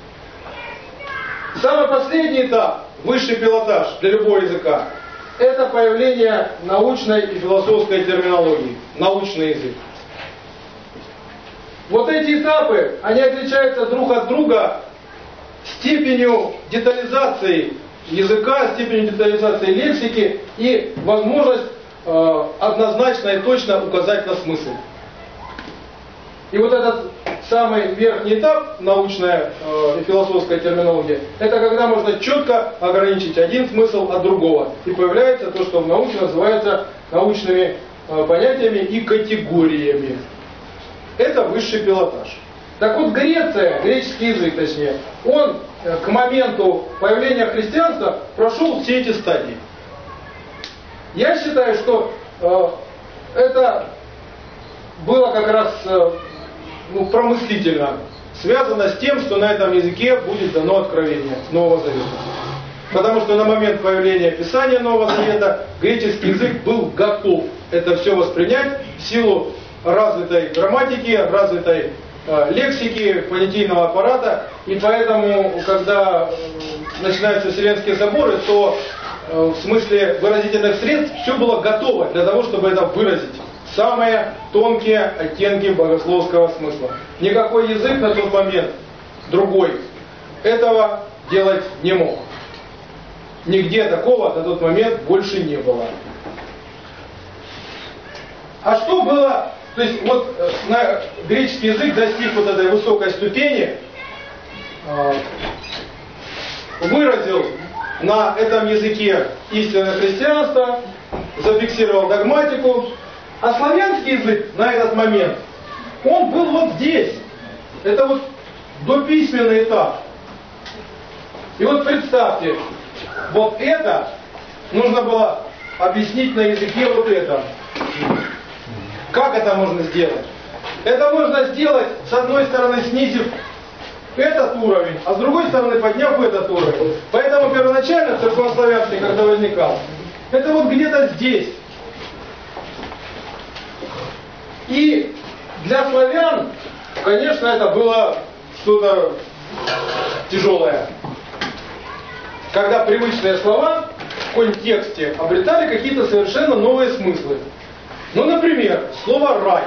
Самый последний этап, высший пилотаж для любого языка, это появление научной и философской терминологии, научный язык. Вот эти этапы, они отличаются друг от друга степенью детализации языка, степенью детализации лексики и возможность однозначно и точно указать на смысл. И вот этот самый верхний этап, научная и философская терминология, это когда можно четко ограничить один смысл от другого. И появляется то, что в науке называется научными понятиями и категориями. Это высший пилотаж. Так вот, Греция, греческий язык точнее, он к моменту появления христианства прошел все эти стадии. Я считаю, что это было как раз промыслительно связано с тем, что на этом языке будет дано откровение Нового Завета. Потому что на момент появления Писания Нового Завета греческий язык был готов это все воспринять в силу развитой грамматики, развитой лексики, понятийного аппарата. И поэтому, когда начинаются Вселенские соборы, то в смысле выразительных средств все было готово для того, чтобы это выразить. Самые тонкие оттенки богословского смысла. Никакой язык на тот момент другой этого делать не мог. Нигде такого на тот момент больше не было. А что было? То есть вот греческий язык достиг вот этой высокой ступени, выразил на этом языке истинное христианство, зафиксировал догматику. А славянский язык на этот момент, он был вот здесь. Это вот дописьменный этап. И вот представьте, вот это нужно было объяснить на языке вот это. Как это можно сделать? Это можно сделать, с одной стороны, снизив этот уровень, а с другой стороны, подняв этот уровень. Поэтому первоначально церковнославянский, когда возникал, это вот где-то здесь. И для славян, конечно, это было что-то тяжелое. Когда привычные слова в контексте обретали какие-то совершенно новые смыслы. Ну, например, слово «рай».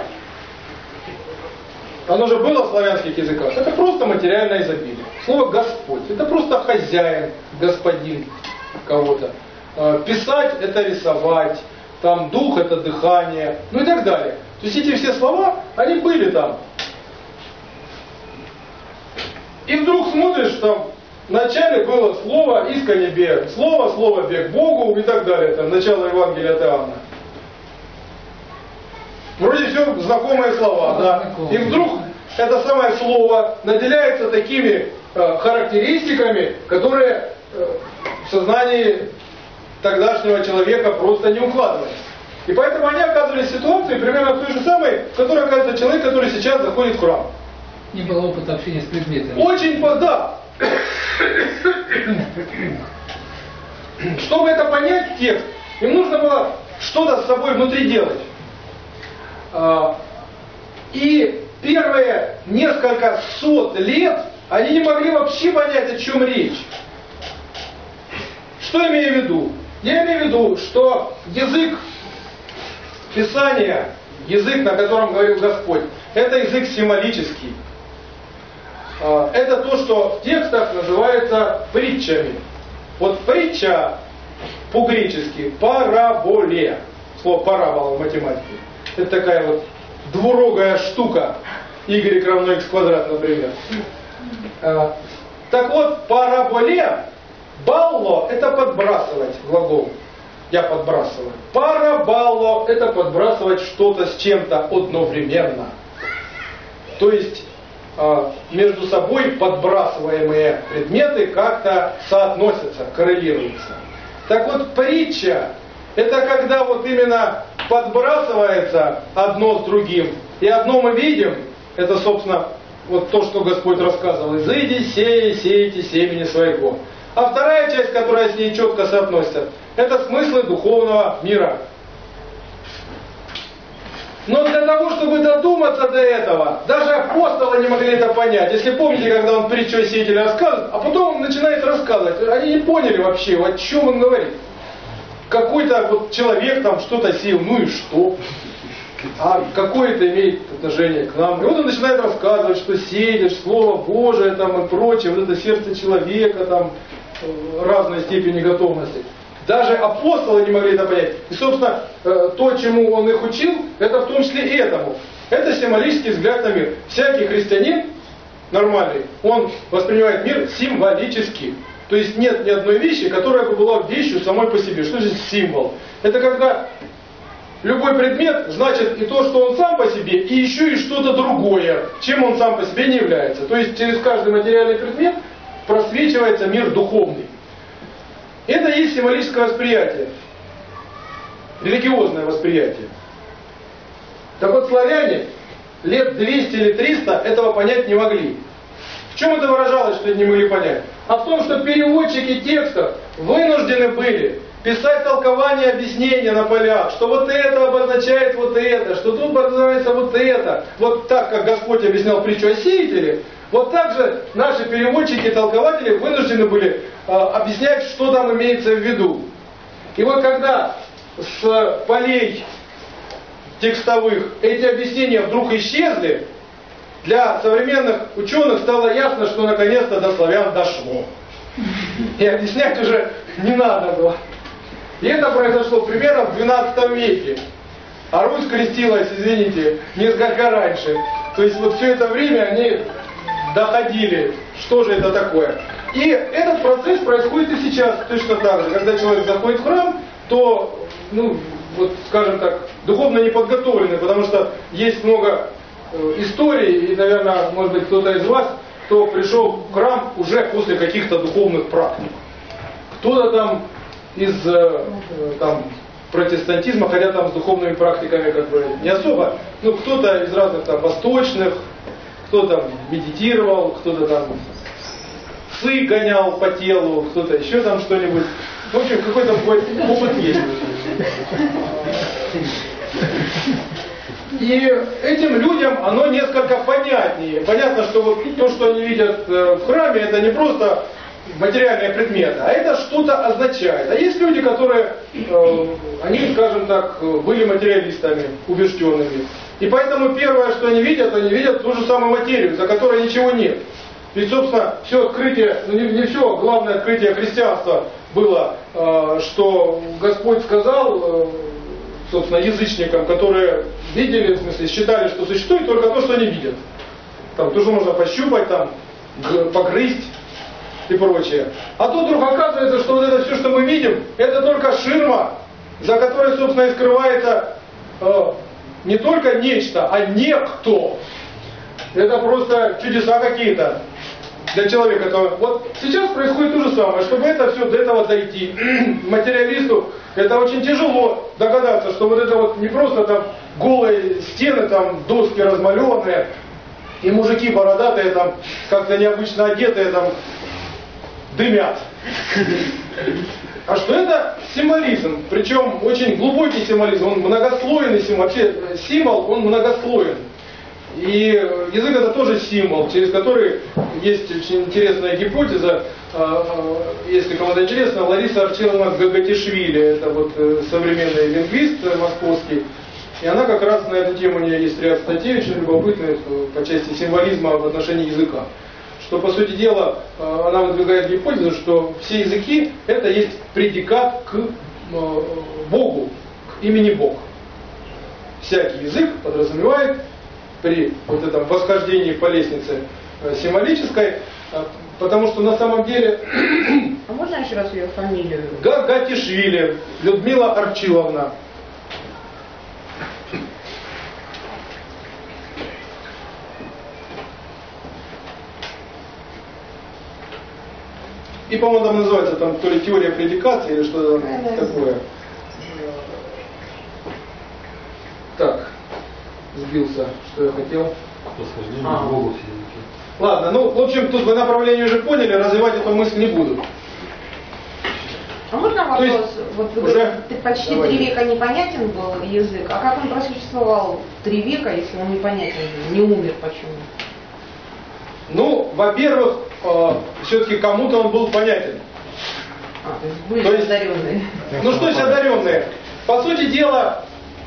Оно же было в славянских языках. Это просто материальное изобилие. Слово «Господь» — это просто хозяин, господин кого-то. Писать — это рисовать. Там дух — это дыхание. Ну и так далее. То есть эти все слова, они были там. И вдруг смотришь, там вначале было слово «исконе бег», слово «бег Богу» и так далее. Там начало Евангелия от Иоанна. Вроде все знакомые слова, да. И вдруг это самое слово наделяется такими характеристиками, которые в сознании тогдашнего человека просто не укладывались. И поэтому они оказывались в ситуации примерно той же самой, в которой оказывается человек, который сейчас заходит в храм. Не было опыта общения с предметами. Очень, да. Чтобы это понять, текст, им нужно было что-то с собой внутри делать. И первые несколько сот лет они не могли вообще понять, о чем речь. Что я имею в виду? Я имею в виду, что язык Писания, язык, на котором говорил Господь, это язык символический. Это то, что в текстах называется притчами. Вот притча по-гречески параболе. Слово парабола в математике. Это такая вот двурогая штука. Y равно x квадрат, например. Так вот, параболе, балло — это подбрасывать, глагол. Я подбрасываю. Парабалло — это подбрасывать что-то с чем-то одновременно. То есть между собой подбрасываемые предметы как-то соотносятся, коррелируются. Так вот, притча — это когда вот именно подбрасывается одно с другим. И одно мы видим, это, собственно, вот то, что Господь рассказывал. «Изыди, сеяйте семени своего». А вторая часть, которая с ней четко соотносится, это смыслы духовного мира. Но для того, чтобы додуматься до этого, даже апостолы не могли это понять. Если помните, когда он притчу о сеятеле рассказывает, а потом он начинает рассказывать, они не поняли вообще, о чем он говорит. Какой-то вот человек там что-то сеял, ну и что? А какое это имеет отношение к нам? И вот он начинает рассказывать, что сеятель, Слово Божие там и прочее, вот это сердце человека, там разной степени готовности. Даже апостолы не могли это понять. И, собственно, то, чему он их учил, это в том числе и этому. Это символический взгляд на мир. Всякий христианин нормальный, он воспринимает мир символически. То есть нет ни одной вещи, которая бы была вещью самой по себе. Что значит символ? Это когда любой предмет значит и то, что он сам по себе, и еще и что-то другое, чем он сам по себе не является. То есть через каждый материальный предмет просвечивается мир духовный. Это и есть символическое восприятие, религиозное восприятие. Так вот, славяне лет 200 или 300 этого понять не могли. В чем это выражалось, что это не могли понять? А в том, что переводчики текстов вынуждены были писать толкования, объяснения на полях, что вот это обозначает вот это, что тут обозначается вот это. Вот так, как Господь объяснял притчу о сеятеле, вот так же наши переводчики и толкователи вынуждены были объяснять, что там имеется в виду. И вот когда с полей текстовых эти объяснения вдруг исчезли, для современных ученых стало ясно, что наконец-то до славян дошло. И объяснять уже не надо было. И это произошло примерно в XII веке. А Русь крестилась, извините, несколько раньше. То есть вот все это время они доходили, что же это такое. И этот процесс происходит и сейчас точно так же. Когда человек заходит в храм, то, ну, вот скажем так, духовно не подготовленный, потому что есть много историй, и, наверное, может быть, кто-то из вас, кто пришел в храм уже после каких-то духовных практик. Кто-то там из там, протестантизма, хотя там с духовными практиками как бы не особо, ну, кто-то из разных там восточных, кто там медитировал, кто-то там псы гонял по телу, кто-то еще там что-нибудь. В общем, какой-то опыт есть. И этим людям оно несколько понятнее. Понятно, что вот то, что они видят в храме, это не просто материальные предметы, а это что-то означает. А есть люди, которые, они, скажем так, были материалистами, убежденными. И поэтому первое, что они видят ту же самую материю, за которой ничего нет. Ведь, собственно, все открытие, ну не все, главное открытие христианства было, что Господь сказал, собственно, язычникам, которые видели, в смысле, считали, что существует только то, что они видят. Там тоже можно пощупать, там, погрызть и прочее. А тут вдруг оказывается, что вот это все, что мы видим, это только ширма, за которой, собственно, и скрывается не только нечто, а некто. Это просто чудеса какие-то для человека. Вот сейчас происходит то же самое. Чтобы это все до этого дойти, материалисту это очень тяжело догадаться, что вот это вот не просто там голые стены, там доски размалеванные, и мужики бородатые там как-то необычно одетые там дымят. А что это символизм, причем очень глубокий символизм, он многослойный символ, вообще символ, он многослойный. И язык это тоже символ, через который есть очень интересная гипотеза, если кому-то интересно, Лариса Арчиловна Гагатишвили, это вот современный лингвист московский, и она как раз на эту тему, у нее есть ряд статей очень любопытных по части символизма в отношении языка. Что, по сути дела, она выдвигает гипотезу, что все языки это есть предикат к Богу, к имени Бог. Всякий язык подразумевает при вот этом восхождении по лестнице символической, потому что на самом деле... А можно еще раз ее фамилию? Гагатишвили, Людмила Арчиловна. И, по-моему, там называется там, то ли теория предикации или что-то такое. Так, сбился, что я хотел. Ладно, ну, в общем, тут вы направление уже поняли, развивать эту мысль не буду. А можно То есть вопрос? Вот вы уже- говорите, почти Давай. 3 века непонятен был язык. А как он просуществовал 3 века, если он непонятен был? Не умер почему? Ну, во-первых, все-таки кому-то он был понятен. То есть были То есть- одаренные. Ну что есть одаренные? По сути дела,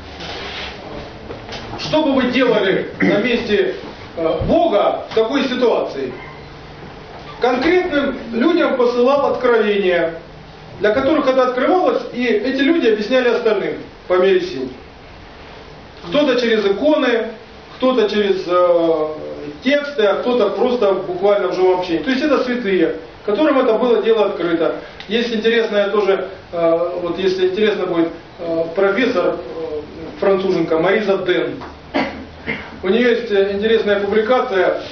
что бы вы делали на месте Бога в такой ситуации? Конкретным людям посылал откровения, для которых это открывалось, и эти люди объясняли остальным по мере сил. Кто-то через иконы, кто-то через тексты, а кто-то просто буквально в живом общении. То есть это святые, которым это было дело открыто. Есть интересная тоже, вот если интересно будет, профессор француженка Мариза Ден. У нее есть интересная публикация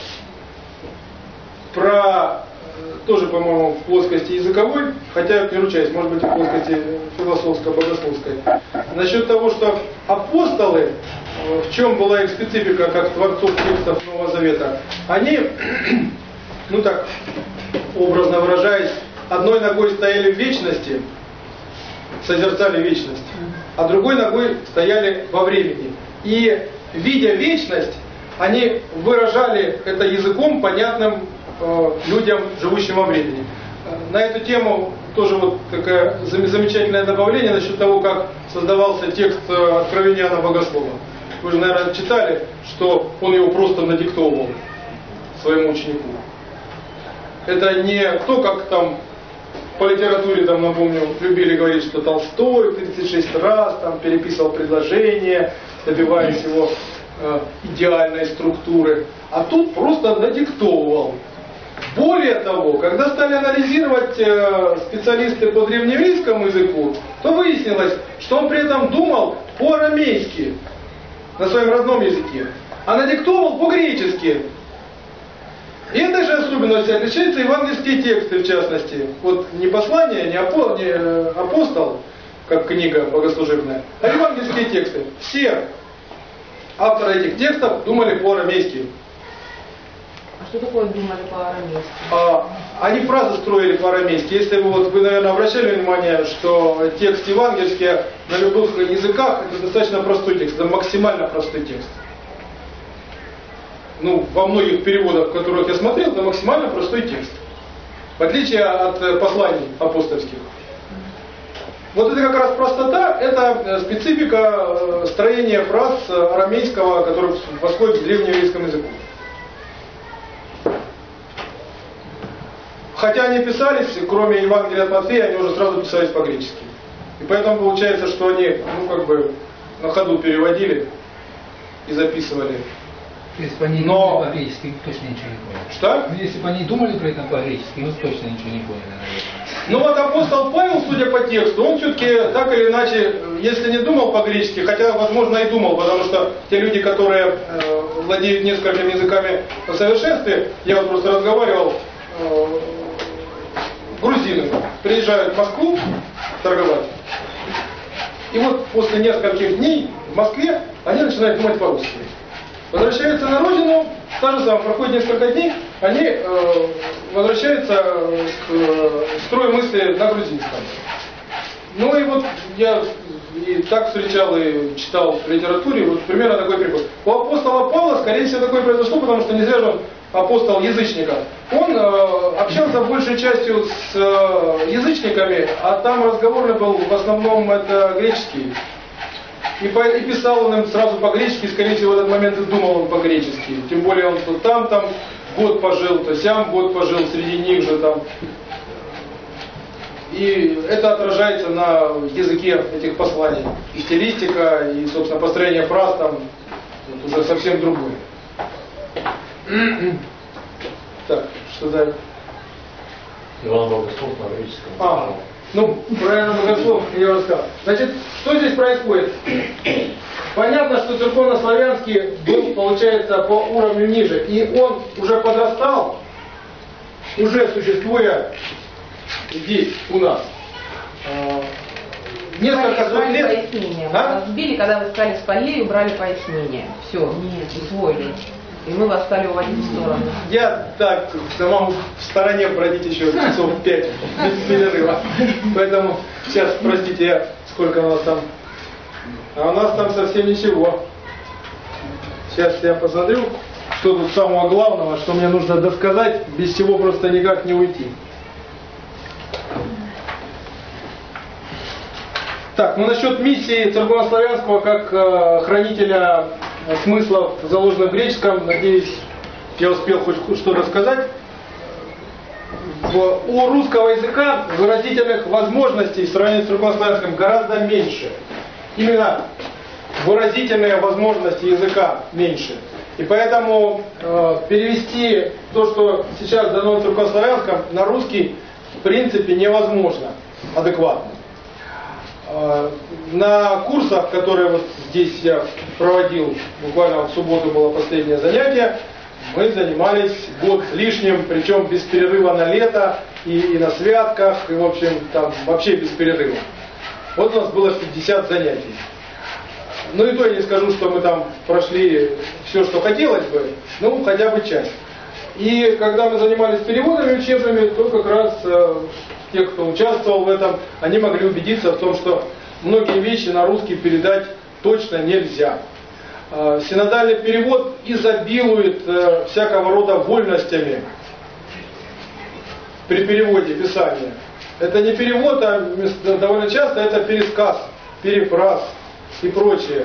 про, тоже, по-моему, в плоскости языковой, хотя я не ручаюсь, может быть, в плоскости философско-богословской, насчет того, что апостолы, в чем была их специфика как творцов текстов Нового Завета, они, ну так, образно выражаясь, одной ногой стояли в вечности, созерцали вечность, а другой ногой стояли во времени. И, видя вечность, они выражали это языком, понятным людям, живущим во времени. На эту тему тоже вот такое замечательное добавление насчет того, как создавался текст Откровения Иоанна Богослова. Вы же, наверное, читали, что он его просто надиктовывал своему ученику. Это не то, как там по литературе, там, напомню, любили говорить, что Толстой 36 раз там переписывал предложение, добиваясь его идеальной структуры. А тут просто надиктовывал. Более того, когда стали анализировать специалисты по древнееврейскому языку, то выяснилось, что он при этом думал по-арамейски, на своем родном языке, а надиктовал по-гречески. И этой же особенностью отличаются евангельские тексты, в частности. Вот не послание, не апостол, как книга богослужебная, а евангельские тексты. Все авторы этих текстов думали по-арамейски. А что такое думали по-арамейски? Они фразы строили по-арамейски. Если вы, наверное, обращали внимание, что текст евангельский на любых языках это достаточно простой текст, это максимально простой текст. Ну, во многих переводах, которых я смотрел, это максимально простой текст. В отличие от посланий апостольских. Вот это как раз простота, это специфика строения фраз арамейского, который восходит к древнееврейскому языку. Хотя они писались, кроме Евангелия от Матфея, они уже сразу писались по-гречески. И поэтому получается, что они, ну, как бы на ходу переводили и записывали. Если бы они думали по-гречески, мы точно ничего не поняли. Что? Ну, если бы они думали про это по-гречески, мы точно ничего не поняли, наверное. Ну вот апостол Павел, судя по тексту, он все-таки так или иначе, если не думал по-гречески, хотя, возможно, и думал, потому что те люди, которые владеют несколькими языками в совершенстве, я вот просто разговаривал, грузины приезжают в Москву торговать, и вот после нескольких дней в Москве они начинают думать по-русски. Возвращаются на родину, та же самое, проходит несколько дней, они возвращаются к строю мысли на грузинском. Ну и вот я и так встречал и читал в литературе, вот примерно такой прикол. У апостола Павла, скорее всего, такое произошло, потому что не зря же он апостол язычников. Он общался большей частью с язычниками, а там разговорный был в основном это греческий. И писал он им сразу по-гречески, скорее всего, в этот момент и думал он по-гречески. Тем более он то там год пожил, то сям год пожил, среди них же там. И это отражается на языке этих посланий. И стилистика, и, собственно, построение фраз там вот уже совсем другое. Так, что дальше? Иоанн Богослов на греческом. Ну, правильно Богослов я рассказал. Значит, что здесь происходит? Понятно, что церковнославянский был, получается, по уровню ниже. И он уже подрастал, уже существуя здесь у нас несколько Убрали лет... пояснение. А? Вас сбили, когда вы сказали спалили, убрали пояснение. Все, усвоили. И мы вас стали уводить в сторону. Я так могу в стороне бродить еще часов 5 без перерыва. Поэтому сейчас, простите, сколько у нас там? А у нас там совсем ничего. Сейчас я посмотрю, что тут самого главного, что мне нужно досказать, без чего просто никак не уйти. Так, ну насчет миссии церковнославянского как хранителя смыслов, заложенных в греческом, надеюсь, я успел хоть что-то сказать. У русского языка выразительных возможностей в сравнении с церковнославянским гораздо меньше. Именно выразительные возможности языка меньше. И поэтому перевести то, что сейчас дано в церковнославянском, на русский в принципе невозможно адекватно. На курсах, которые вот здесь я проводил, буквально в субботу было последнее занятие, мы занимались год с лишним, причем без перерыва на лето и на святках, и в общем там вообще без перерыва. Вот у нас было 50 занятий. Ну и то я не скажу, что мы там прошли все, что хотелось бы, ну хотя бы часть. И когда мы занимались переводами учебными, то как раз те, кто участвовал в этом, они могли убедиться в том, что многие вещи на русский передать точно нельзя. Синодальный перевод изобилует всякого рода вольностями при переводе Писания. Это не перевод, а довольно часто это пересказ, перефраз и прочее.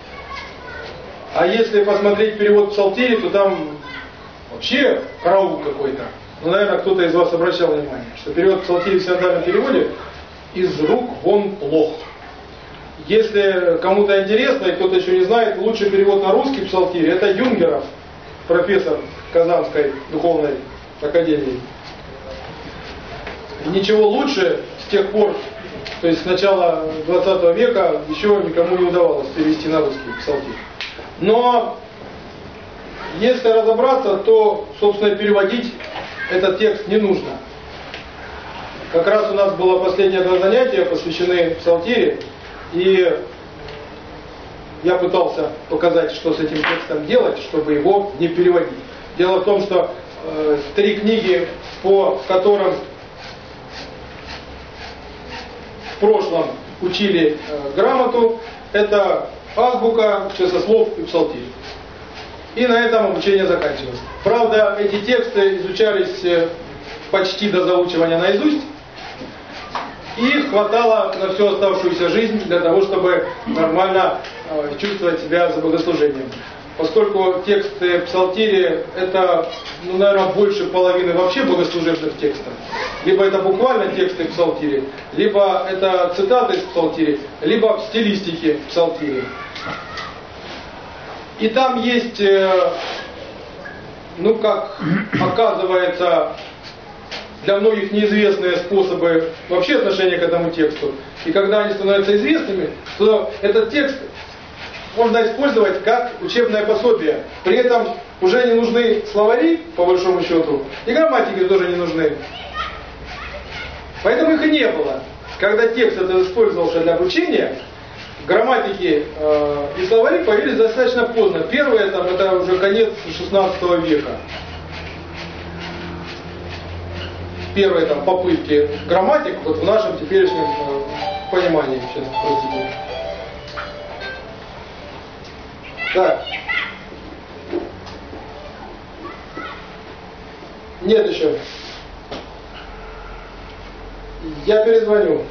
А если посмотреть перевод Псалтири, то там вообще караул какой-то. Ну, наверное, кто-то из вас обращал внимание, что перевод Псалтири в синодальном переводе из рук вон плох. Если кому-то интересно, и кто-то еще не знает, лучший перевод на русский Псалтири — это Юнгеров, профессор Казанской духовной академии. И ничего лучше с тех пор, то есть с начала 20 века, еще никому не удавалось перевести на русский Псалтирь. Но если разобраться, то, собственно, переводить этот текст не нужно. Как раз у нас было последние 2 занятия, посвящены Псалтире, и я пытался показать, что с этим текстом делать, чтобы его не переводить. Дело в том, что 3 книги, по которым в прошлом учили грамоту, это азбука, часослов и Псалтирь. И на этом обучение заканчивалось. Правда, эти тексты изучались почти до заучивания наизусть, и их хватало на всю оставшуюся жизнь для того, чтобы нормально чувствовать себя за богослужением. Поскольку тексты Псалтири — это, ну, наверное, больше половины вообще богослужебных текстов. Либо это буквально тексты Псалтири, либо это цитаты из Псалтири, либо в стилистике Псалтири. И там есть, ну, как оказывается, для многих неизвестные способы вообще отношения к этому тексту. И когда они становятся известными, то этот текст можно использовать как учебное пособие. При этом уже не нужны словари, по большому счету, и грамматики тоже не нужны. Поэтому их и не было. Когда текст этот использовался для обучения, грамматики и словари появились достаточно поздно. Первые это уже конец 16 века. Первые попытки грамматик вот в нашем теперешнем понимании. Сейчас, простите. Да. Нет еще. Я перезвоню.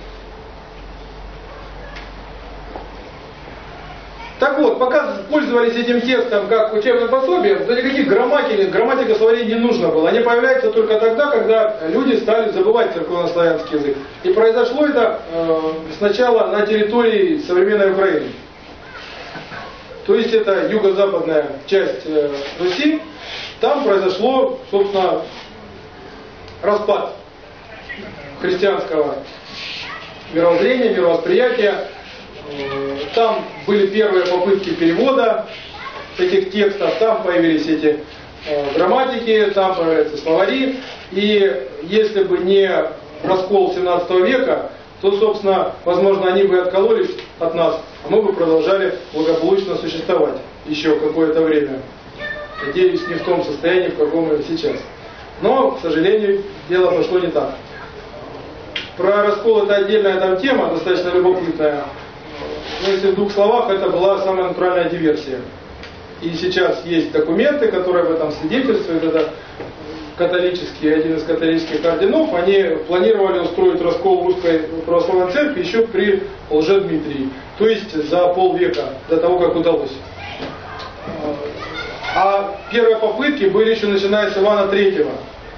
Так вот, пока пользовались этим текстом как учебным пособием, то никаких грамматика словарей не нужно было. Они появляются только тогда, когда люди стали забывать церковнославянский язык. И произошло это сначала на территории современной Украины. То есть это юго-западная часть Руси. Там произошло, собственно, распад христианского мировоззрения, мировосприятия. Там были первые попытки перевода этих текстов, там появились эти грамматики, там появляются словари. И если бы не раскол 17 века, то, собственно, возможно, они бы откололись от нас, а мы бы продолжали благополучно существовать еще какое-то время. Надеюсь, не в том состоянии, в каком мы сейчас. Но, к сожалению, дело пошло не так. Про раскол это отдельная там тема, достаточно любопытная. Но если в двух словах, это была самая натуральная диверсия. И сейчас есть документы, которые об этом свидетельствуют. Это католические, один из католических орденов, они планировали устроить раскол русской православной церкви еще при Лжедмитрии. То есть за полвека до того, как удалось. А первые попытки были еще начиная с Ивана III.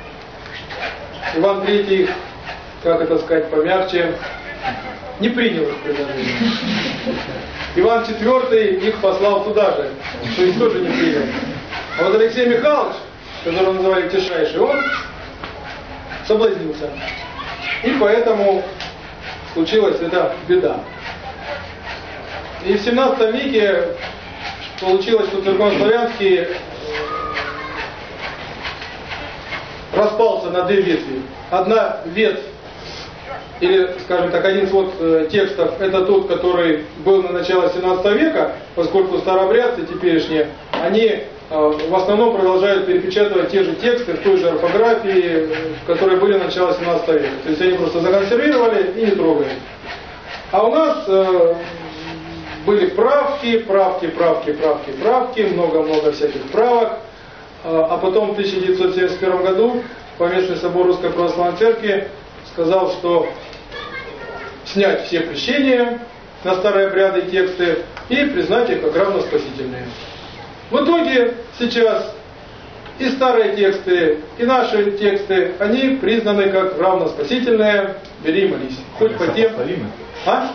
Иван III, как это сказать помягче, не принял их предложение. Иван IV их послал туда же, то есть тоже не принял. А вот Алексей Михайлович, которого называли Тишайший, он соблазнился. И поэтому случилась эта беда. И в 17 веке получилось, что церковнославянский распался на две ветви. Одна ветвь, или, скажем так, один свод текстов, это тот, который был на начало 17 века, поскольку старообрядцы теперешние, они в основном продолжают перепечатывать те же тексты в той же орфографии, которые были на начало 17 века. То есть они просто законсервировали и не трогали. А у нас были правки, много-много всяких правок. А потом в 1971 году Поместный собор Русской Православной Церкви сказал, что снять все крещения на старые обряды и тексты и признать их как равноспасительные. В итоге сейчас и старые тексты, и наши тексты, они признаны как равноспасительные. Бери и молись. Хоть по тем... А?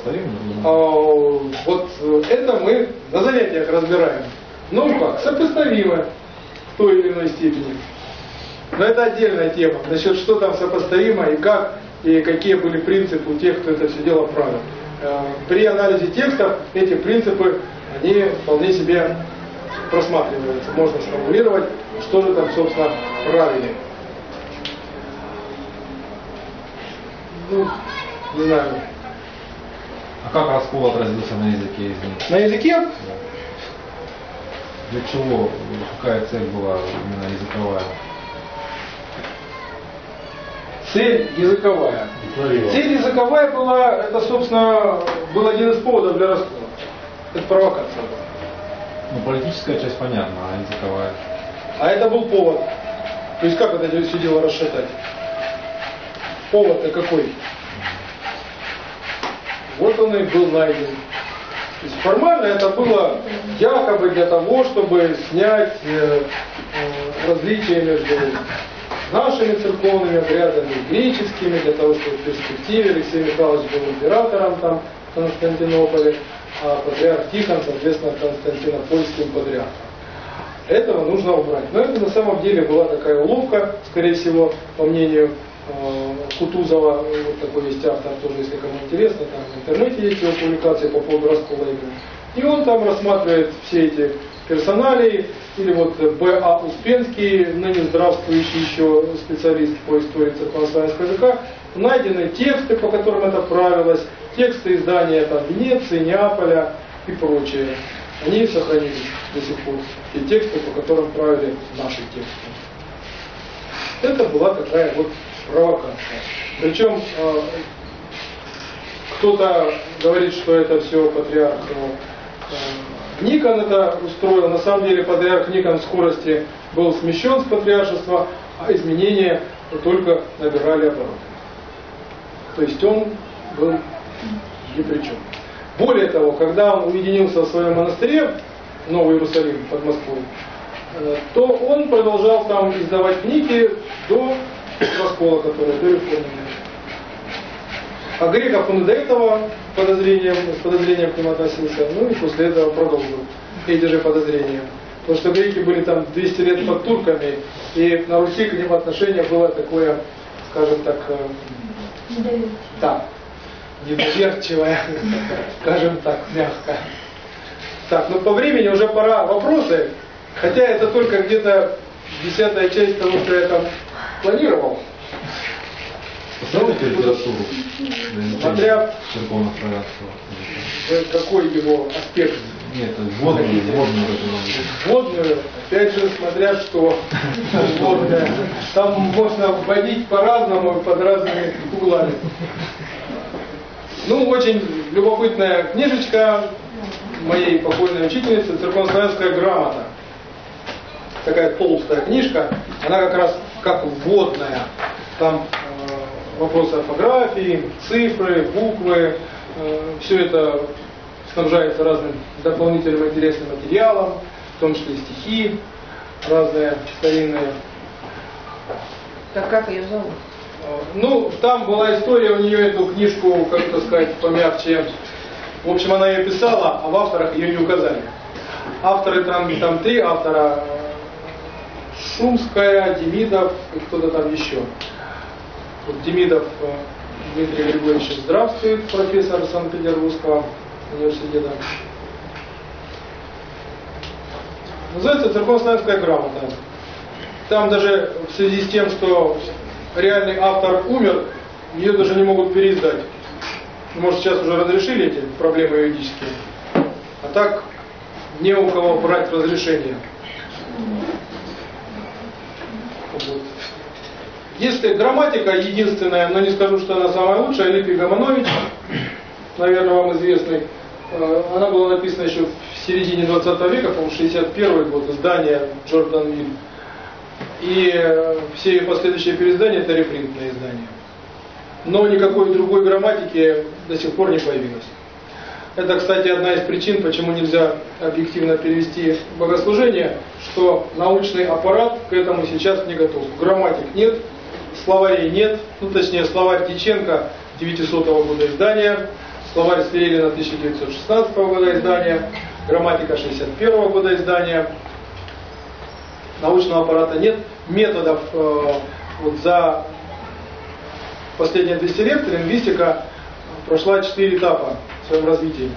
Вот это мы на занятиях разбираем. Ну как, сопоставимо в той или иной степени. Но это отдельная тема. Насчет, что там сопоставимо и как, и какие были принципы у тех, кто это все дело правил. При анализе текстов эти принципы, они вполне себе просматриваются. Можно сформулировать, что же там, собственно, правильно. Ну, не знаю. А как раскол отразился на языке, извините? На языке? Да. Для чего? Какая цель была именно языковая? Цель языковая. Цель языковая была, это, собственно, был один из поводов для раскола. Это провокация была. Ну, политическая часть понятна, а языковая? А это был повод. То есть как это все дело расшатать? Повод-то какой? Вот он и был найден. То есть формально это было якобы для того, чтобы снять различия между нашими церковными обрядами и греческими, для того, чтобы в перспективе Алексей Михайлович был императором там в Константинополе, а патриарх Тихон, соответственно, константинопольским патриархом. Этого нужно убрать. Но это на самом деле была такая уловка, скорее всего, по мнению Кутузова, вот такой есть автор, тоже, если кому интересно, там в интернете есть его публикации по поводу раскола игры. И он там рассматривает все эти персоналии, или вот Б.А. Успенский, ныне здравствующий еще специалист по истории церковнославянского языка, найдены тексты, по которым это правилось, тексты издания там, Венеции, Неаполя и прочее. Они сохранились до сих пор, те тексты, по которым правили наши тексты. Это была такая вот провокация. Причем кто-то говорит, что это все патриарх Никон это устроил. На самом деле патриарх Никон в скорости был смещен с патриаршества, а изменения только набирали обороты. То есть он был ни при чем. Более того, когда он уединился в своем монастыре, Новый Иерусалим под Москвой, то он продолжал там издавать книги до раскола, который до реформы. А Греков он и до этого с подозрением к нему относился, ну и после этого продолжил эти же подозрения. Потому что греки были там 200 лет под турками, и на Руси к ним отношение было такое, скажем так, недоверчивое, скажем так, мягко. Так, ну по времени уже пора вопросы, хотя это только где-то 10-я часть того, что я там планировал. Посмотрите литературу. Смотря Церковно-славянского. какой его аспект. Нет, вводную Водную, опять же, смотря что водная. Там можно вводить по-разному, под разными углами. Ну, очень любопытная книжечка моей покойной учительницы «Церковно-славянская грамота». Такая толстая книжка, она как раз как вводная. Там вопросы орфографии, цифры, буквы, все это снабжается разным дополнительным интересным материалом, в том числе стихи разные, старинные. Так как ее зовут? Ну, там была история, у нее эту книжку, как это сказать, помягче. В общем, она ее писала, а в авторах ее не указали. Авторы там три автора. Шумская, Демидов и кто-то там еще. Вот Демидов Дмитрий Григорьевич здравствует, профессор Санкт-Петербургского университета. Называется «Церковно-славянская грамота». Там даже в связи с тем, что реальный автор умер, ее даже не могут переиздать. Может, сейчас уже разрешили эти проблемы юридические. А так не у кого брать разрешение. Вот. Если грамматика единственная, но не скажу, что она самая лучшая, Липий Гаманович, наверное, вам известный. Она была написана еще в середине 20 века, по-моему, 61 год, издание Джордан Виль. И все ее последующие переиздания — это репринтные издания. Но никакой другой грамматики до сих пор не появилось. Это, кстати, одна из причин, почему нельзя объективно перевести богослужение, что научный аппарат к этому сейчас не готов. Грамматик нет, словарей нет, ну точнее словарь Дьяченко 900 года издания, словарь Сверелина 1916 года издания, грамматика 61 года издания. Научного аппарата нет, методов вот за последние 200 лет лингвистика прошла 4 этапа в своем развитии.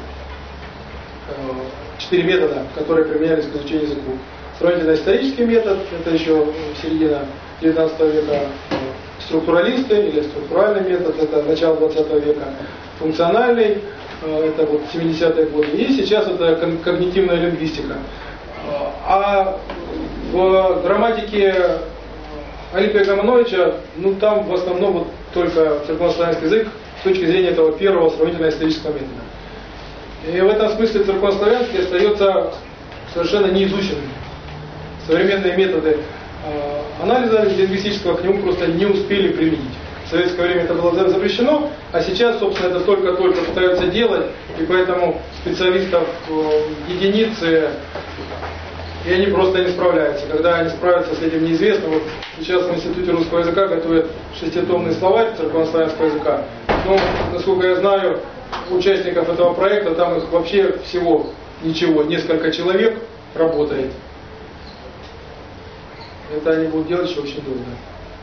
4 метода, которые применялись к изучению языка. Сравнительно-исторический метод, это еще середина 19 века. Структуралисты или структуральный метод, это начало 20 века. Функциональный, это вот 70-е годы. И сейчас это когнитивная лингвистика. А в грамматике Липия Гамановича, ну там в основном вот только церковно-славянский язык с точки зрения этого первого сравнительно-исторического метода. И в этом смысле церковно-славянский остается совершенно неизученным. Современные методы анализа лингвистического к нему просто не успели применить. В советское время это было запрещено, а сейчас, собственно, это только-только пытаются делать, и поэтому специалистов единицы, и они просто не справляются. Когда они справятся с этим, неизвестно. Вот сейчас в Институте русского языка готовят 6-томный словарь церковно-славянского языка. Но, насколько я знаю, участников этого проекта, там их вообще всего ничего, несколько человек работает. Это они будут делать еще очень долго.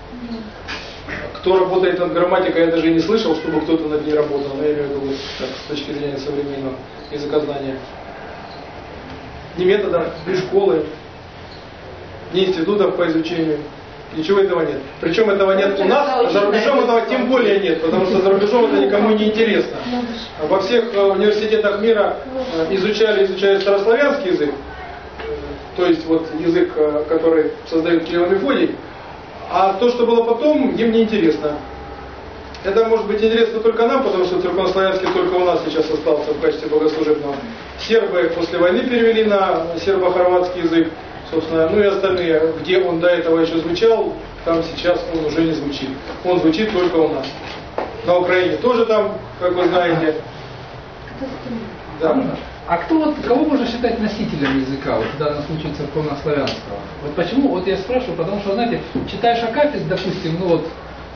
Кто работает над грамматикой, я даже и не слышал, чтобы кто-то над ней работал. Но я имею в виду вот, так, с точки зрения современного языкознания. Ни методов, ни школы, ни институтов по изучению. Ничего этого нет. Причем этого нет у нас, а за рубежом этого тем более нет, потому что за рубежом это никому не интересно. Во всех университетах мира изучают старославянский язык, то есть вот язык, который создает Кирилл и Мефодий, а то, что было потом, им не интересно. Это может быть интересно только нам, потому что церковно-славянский только у нас сейчас остался в качестве богослужебного. Сербы после войны перевели на сербо-хорватский язык, собственно, ну и остальные, где он до этого еще звучал, там сейчас он уже не звучит. Он звучит только у нас. На Украине тоже там, как вы знаете. Да. А кого можно считать носителем языка, вот в данном случае церковно-славянского? Вот почему, вот я спрашиваю, потому что, знаете, читаешь Акафист, допустим, ну вот,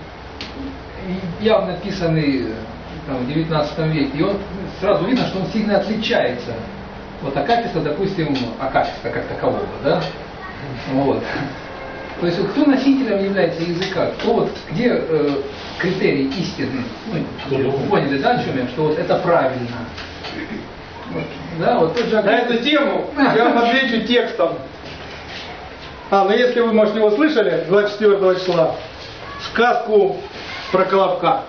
явно написанный там, в 19 веке, и он сразу видно, что он сильно отличается от Акафиста, допустим, Акафиста как такового, да? Вот. То есть вот, кто носителем является языка, кто вот, где критерий истины, ну, поняли, да, о чем я, что вот это правильно. Вот, да, вот тот же На эту тему я вам отвечу текстом. Ну если вы, может, его слышали, 24 числа, сказку про Колобка.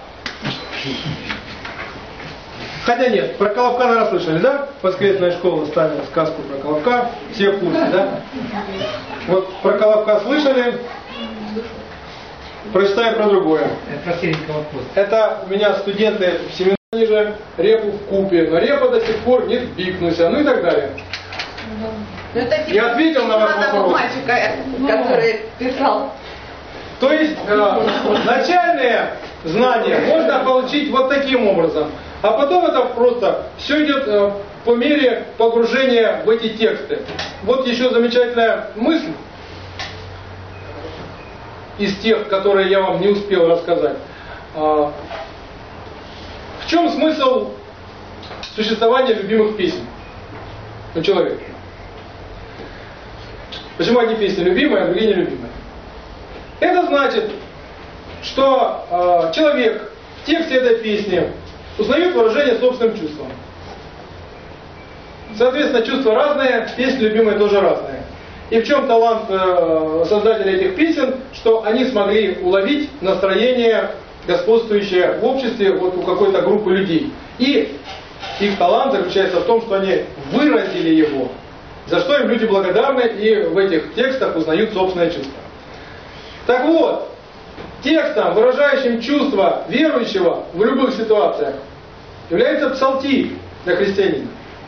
Хотя нет, про Колобка, наверное, слышали, да? Воскресная школа ставила сказку про Колобка. Все в курсе, да? Вот про Колобка слышали. Прочитаю про другое. Про серенького хвоста. Это у меня студенты в семинаре же репу в купе, но репа до сих пор не вбикнулся, ну и так далее. Ну, это типа Я ответил на ваш того вопрос. мальчика, который писал. То есть начальные знания можно получить вот таким образом, а потом это просто все идет по мере погружения в эти тексты. Вот еще замечательная мысль из тех, которые я вам не успел рассказать. В чем смысл существования любимых песен у человека? Почему одни песни любимые, а другие нелюбимые? Это значит, что человек в тексте этой песни узнает выражение собственным чувством. Соответственно, чувства разные, песни любимые тоже разные. И в чем талант создателей этих песен, что они смогли уловить настроение, господствующее в обществе вот у какой-то группы людей. И их талант заключается в том, что они выразили его, за что им люди благодарны и в этих текстах узнают собственное чувство. Так вот, текстом, выражающим чувства верующего в любых ситуациях, является псалтирь для христианина.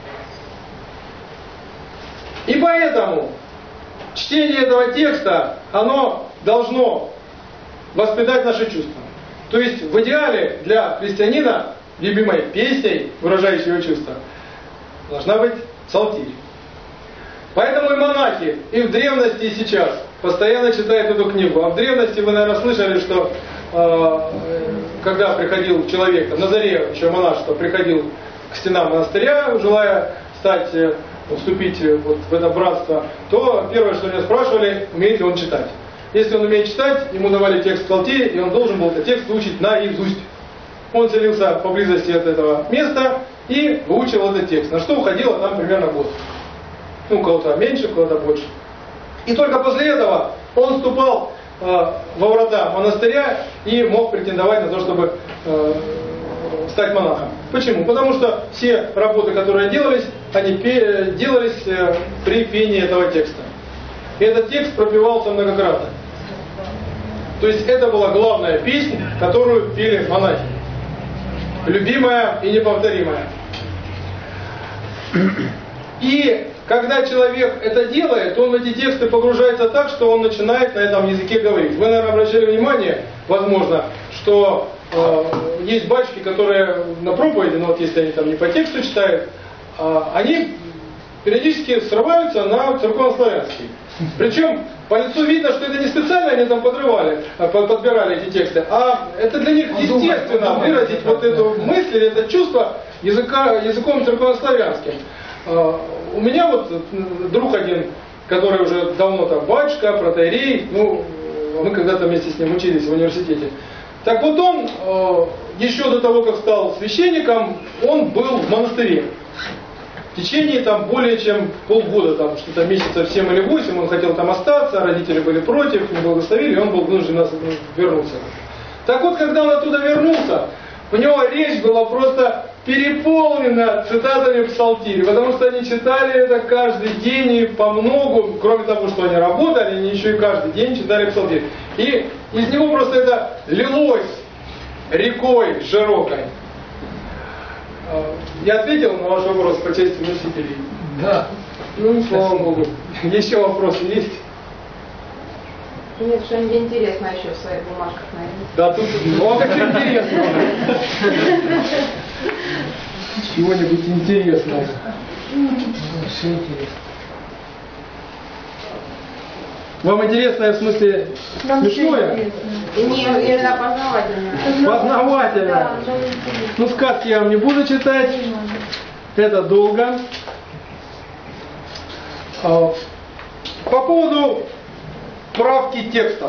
И поэтому чтение этого текста, оно должно воспитать наши чувства. То есть в идеале для христианина любимой песней, выражающей его чувства, должна быть псалтирь. Поэтому и монахи и в древности, и сейчас постоянно читают эту книгу. А в древности вы, наверное, слышали, что когда приходил человек, на заре еще монашество, приходил к стенам монастыря, желая вступить вот в это братство, то первое, что меня спрашивали, умеет ли он читать. Если он умеет читать, ему давали текст псалтиря, и он должен был этот текст выучить наизусть. Он селился поблизости от этого места и выучил этот текст, на что уходило там примерно год. Ну, у кого-то меньше, у кого-то больше. И только после этого он вступал во врата монастыря и мог претендовать на то, чтобы стать монахом. Почему? Потому что все работы, которые делались, они делались при пении этого текста. И этот текст пропевался многократно. То есть это была главная песня, которую пели монахи. Любимая и неповторимая. И когда человек это делает, он в эти тексты погружается так, что он начинает на этом языке говорить. Вы, наверное, обращали внимание, возможно, что есть батюшки, которые на проповеди, ну вот если они там не по тексту читают, они периодически срываются на церковнославянский. Причем по лицу видно, что это не специально они там подбирали эти тексты, а это для них естественно выразить вот эту мысль, это чувство языком церковнославянским. У меня вот друг один, который уже давно там батюшка, протоиерей, ну, мы когда-то вместе с ним учились в университете. Так вот он, еще до того, как стал священником, он был в монастыре. В течение там более чем полгода, там что-то месяцев 7 или 8, он хотел там остаться, родители были против, не благословили, и он был вынужден вернуться. Так вот, когда он оттуда вернулся, у него речь была просто переполнена цитатами псалтиря, потому что они читали это каждый день и по многу, кроме того, что они работали, они еще и каждый день читали псалтирь. И из него просто это лилось рекой широкой. Я ответил на ваш вопрос по части носителей? Да. Ну, слава Богу. Еще вопросы есть? Нет, что-нибудь интересное еще в своих бумажках найдите. Да, тут ну, как интересно. Чего-нибудь интересного. Все интересно. Вам интересное в смысле смешное? Не, именно познавательное. Познавательное. Ну, сказки я вам не буду читать. Это долго. По поводу правки текста.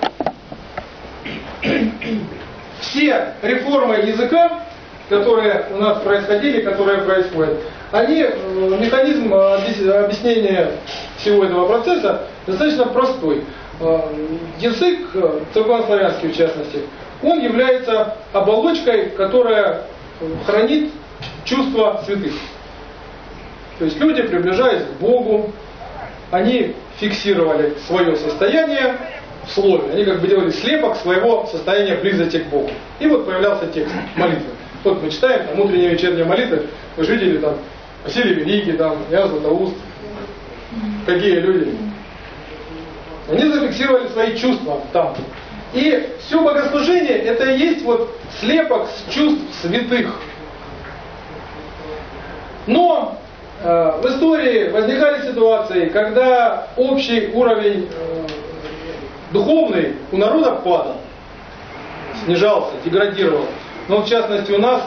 Все реформы языка, которые у нас происходили, которые происходят, они, механизм объяснения всего этого процесса достаточно простой. язык, церковнославянский в частности, он является оболочкой, которая хранит чувства святых. То есть люди, приближаясь к Богу, они фиксировали свое состояние в слове. Они как бы делали слепок своего состояния близости к Богу. И вот появлялся текст молитвы. Вот мы читаем там утренние и вечерние молитвы. Вы же видели там Василий Великий, там Иоанн Златоуст. Какие люди. Они зафиксировали свои чувства там. И все богослужение это и есть вот слепок с чувств святых. Но в истории возникали ситуации, когда общий уровень духовный у народа падал, снижался, деградировал. Но в частности у нас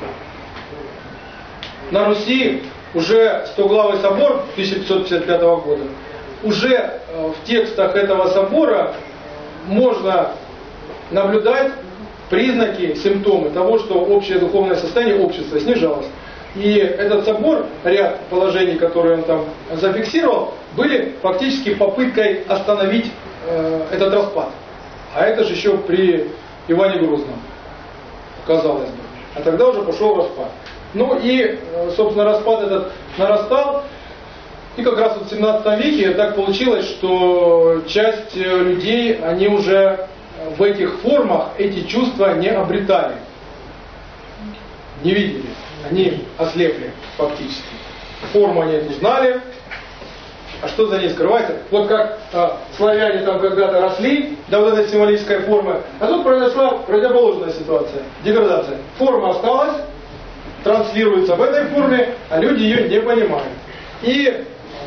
на Руси уже Стоглавый собор 1555 года, уже в текстах этого собора можно наблюдать признаки, симптомы того, что общее духовное состояние общества снижалось. И этот собор, ряд положений, которые он там зафиксировал, были фактически попыткой остановить этот распад. А это же еще при Иване Грозном, казалось бы. А тогда уже пошел распад. Ну и, собственно, распад этот нарастал. И как раз вот в 17 веке так получилось, что часть людей, они уже в этих формах эти чувства не обретали. Не видели. Они ослепли фактически. Форму они эту знали. А что за ней скрывается? Вот как славяне там когда-то росли до вот этой символической формы, а тут произошла противоположная ситуация, деградация. Форма осталась, транслируется в этой форме, а люди ее не понимают. И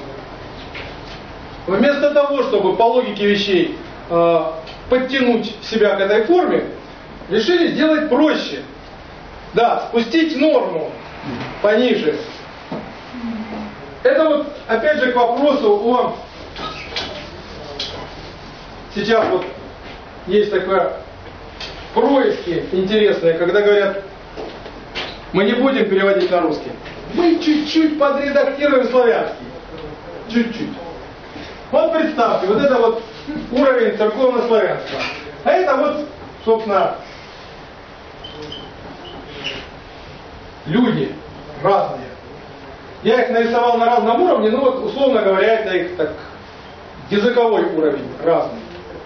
вместо того, чтобы по логике вещей подтянуть себя к этой форме, решили сделать проще. Да, спустить норму пониже. Это вот, опять же, к вопросу о... Сейчас вот есть такое происки интересные, когда говорят, мы не будем переводить на русский. Мы чуть-чуть подредактируем славянский. Чуть-чуть. Вот представьте, вот это вот уровень церковно-славянства. А это вот, собственно, люди разные. Я их нарисовал на разном уровне, но вот, условно говоря, это их так языковой уровень разный.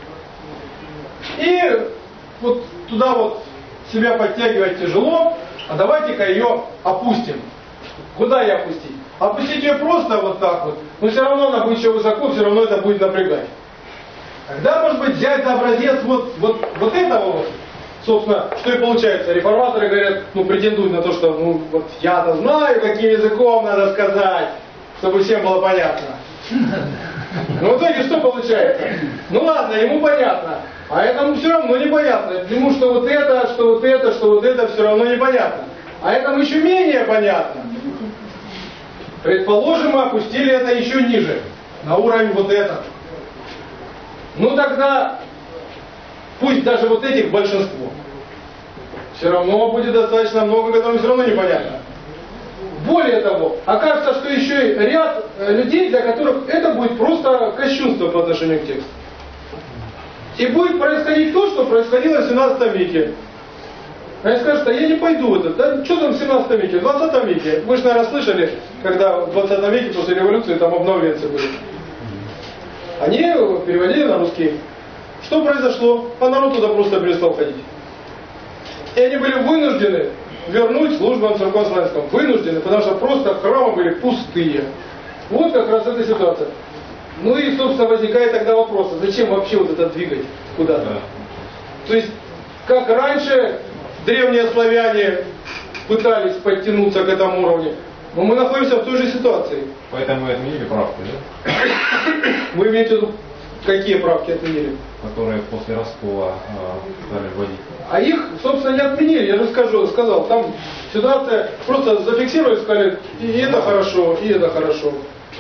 И вот туда вот себя подтягивать тяжело, а давайте-ка ее опустим. Куда ее опустить? Опустить ее просто вот так вот, но все равно она будет еще высоко, все равно это будет напрягать. Тогда, может быть, взять за образец вот этого вот, собственно, что и получается. Реформаторы говорят, претендуют на то, что, вот я-то знаю, каким языком надо сказать, чтобы всем было понятно. Но в итоге что получается? Ну ладно, ему понятно, а этому все равно непонятно. Ему что вот это, что вот это, что вот это все равно непонятно. А этому еще менее понятно. Предположим, мы опустили это еще ниже, на уровень вот этого. Ну тогда, пусть даже вот этих большинство, все равно будет достаточно много, которым все равно непонятно. Более того, окажется, что еще и ряд людей, для которых это будет просто кощунство по отношению к тексту. И будет происходить то, что происходило в 17 веке. Они скажут, а я не пойду в это. Да что там в 17 веке? В 20 веке. Вы же, наверное, слышали, когда в 20 веке после революции там обновленцы были. Они переводили на русский. Что произошло? А народ туда просто перестал ходить. И они были вынуждены вернуть службу на церковно-славянском. Вынуждены, потому что просто храмы были пустые. Вот как раз эта ситуация. Ну и, собственно, возникает тогда вопрос, а зачем вообще вот это двигать куда-то? То есть, как раньше древние славяне пытались подтянуться к этому уровню, но мы находимся в той же ситуации. Поэтому мы отменили правки, да? Вы имеете в виду, какие правки отменили? Которые после раскола стали вводить. А их, собственно, не отменили, я же сказал, там ситуация просто зафиксировали, сказали, и это хорошо, и это хорошо.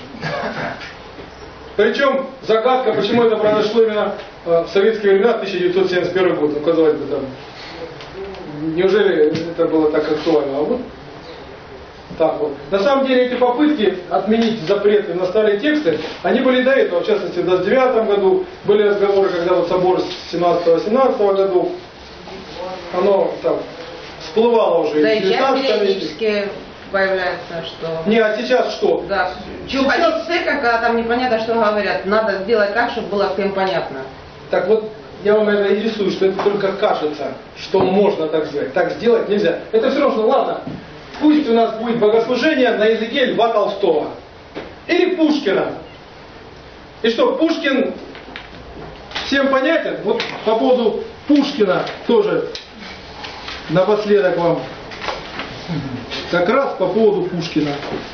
Причем загадка, почему это произошло именно в советские времена, 1971 год, ну, казалось бы, там, неужели это было так актуально? А вот так вот. На самом деле эти попытки отменить запреты на старые тексты, они были до этого, в частности в 29 году, были разговоры, когда вот собор с 17-18 годов, оно так всплывало уже. Да, в и сейчас 19 веке. периодически появляется, что... Не, а сейчас что? Да. Уходить в церковь, когда там непонятно, что говорят, надо сделать так, чтобы было всем понятно. Так вот, я вам это и рисую, что это только кажется, что можно так сделать. Так сделать нельзя. Это все равно, что ладно, пусть у нас будет богослужение на языке Льва Толстого. Или Пушкина. И что, Пушкин всем понятен? Вот по поводу Пушкина тоже напоследок вам. Как раз по поводу Пушкина.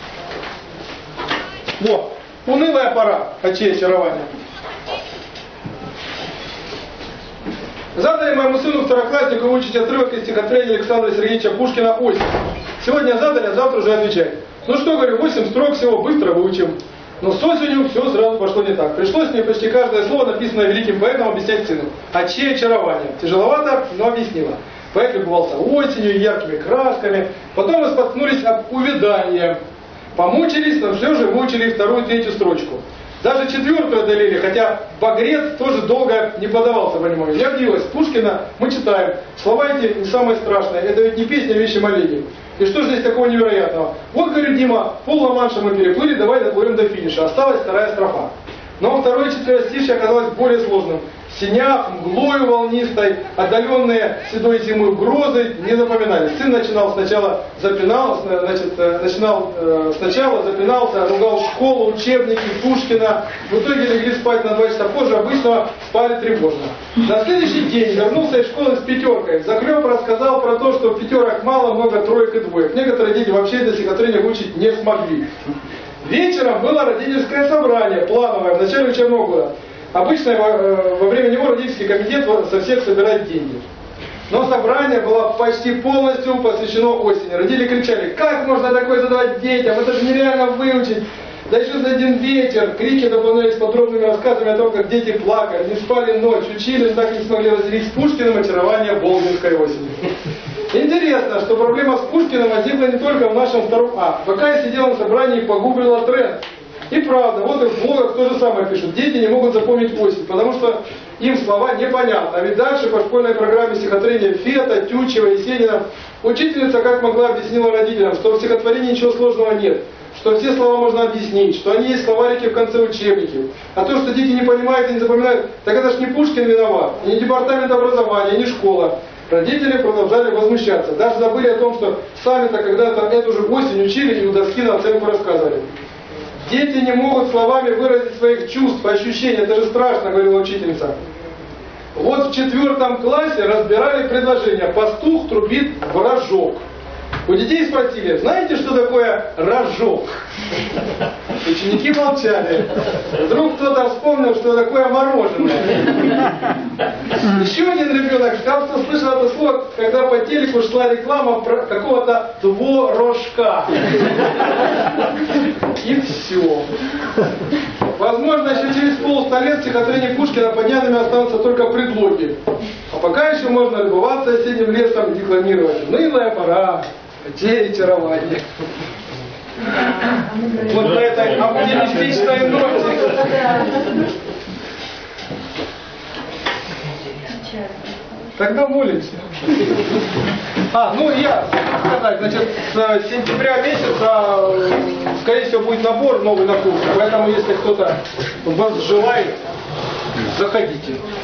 Вот. Унылая пора. Очей очарования. Задали моему сыну второкласснику выучить отрывок из стихотворения Александра Сергеевича Пушкина «Осень». Сегодня задали, а завтра уже отвечать. Ну что, говорю, 8 строк всего, быстро выучим. Но с осенью все сразу пошло не так. Пришлось мне почти каждое слово, написанное великим поэтом, объяснять сыну. Очей очарования. Тяжеловато, но объяснила. Поэт любовался осенью, яркими красками. Потом мы споткнулись об увядании. Помучились, но все же выучили вторую и третью строчку. Даже четвертую одолели, хотя Багрец тоже долго не поддавался пониманию. Я удивилась, Пушкина мы читаем. Слова эти не самое страшное. Это ведь не песня, а вещи моления. И что же здесь такого невероятного? Вот, говорю, Дима, пол-Ла-Манша мы переплыли, давай доплывем до финиша. Осталась вторая строфа. Но второе четверостишье оказалось более сложным. Синяк, мглою волнистой, отдаленные седой зимой угрозы не запоминались. Сын начинал сначала запинался, ругал школу, учебники, Пушкина. В итоге легли спать на 2 часа позже, обычно спали тревожно. На следующий день вернулся из школы с пятеркой. Захлеб рассказал про то, что пятерок мало, много троек и двоек. Некоторые дети вообще это стихотворение выучить не смогли. Вечером было родительское собрание, плановое, в начале учебного года. Обычно во время него родительский комитет со всех собирает деньги. Но собрание было почти полностью посвящено осени. Родители кричали, как можно такое задавать детям, это же нереально выучить. Да еще за один вечер. Крики дополнялись подробными рассказами о том, как дети плакали, не спали ночь, учили, но так и не смогли разделить с Пушкиным очарование волгинской осени. Интересно, что проблема с Пушкиным возникла не только в нашем втором А. Пока я сидел на собрании и погуглила тренд. И правда, вот и в блогах то же самое пишут. Дети не могут запомнить осень, потому что им слова непонятны. А ведь дальше по школьной программе стихотворения Фета, Тютчева, Есенина учительница как могла объяснила родителям, что в стихотворении ничего сложного нет, что все слова можно объяснить, что они есть словарики в конце учебники. А то, что дети не понимают и не запоминают, так это ж не Пушкин виноват, и не департамент образования, и не школа. Родители продолжали возмущаться. Даже забыли о том, что сами-то когда-то эту же осень учили и у доски на оценку рассказывали. Дети не могут словами выразить своих чувств, ощущений. Это же страшно, говорила учительница. Вот в 4 классе разбирали предложение. Пастух трубит в рожок. У детей спросили, знаете, что такое рожок? Ученики молчали. Вдруг кто-то вспомнил, что такое мороженое. Еще один ребенок сказал, что слышал это слово, когда по телеку шла реклама про какого-то творожка. И все. Возможно, еще через полста лет стихотворение Пушкина понятными останутся только предлоги. А пока еще можно любоваться осенним лесом и декламировать. Унылая пора, очей очарования. Вот на этой оптимистичной ноте. Тогда молимся. Ну я сказать, значит, с сентября месяца, скорее всего, будет набор новый на курс. Поэтому, если кто-то вас желает, заходите.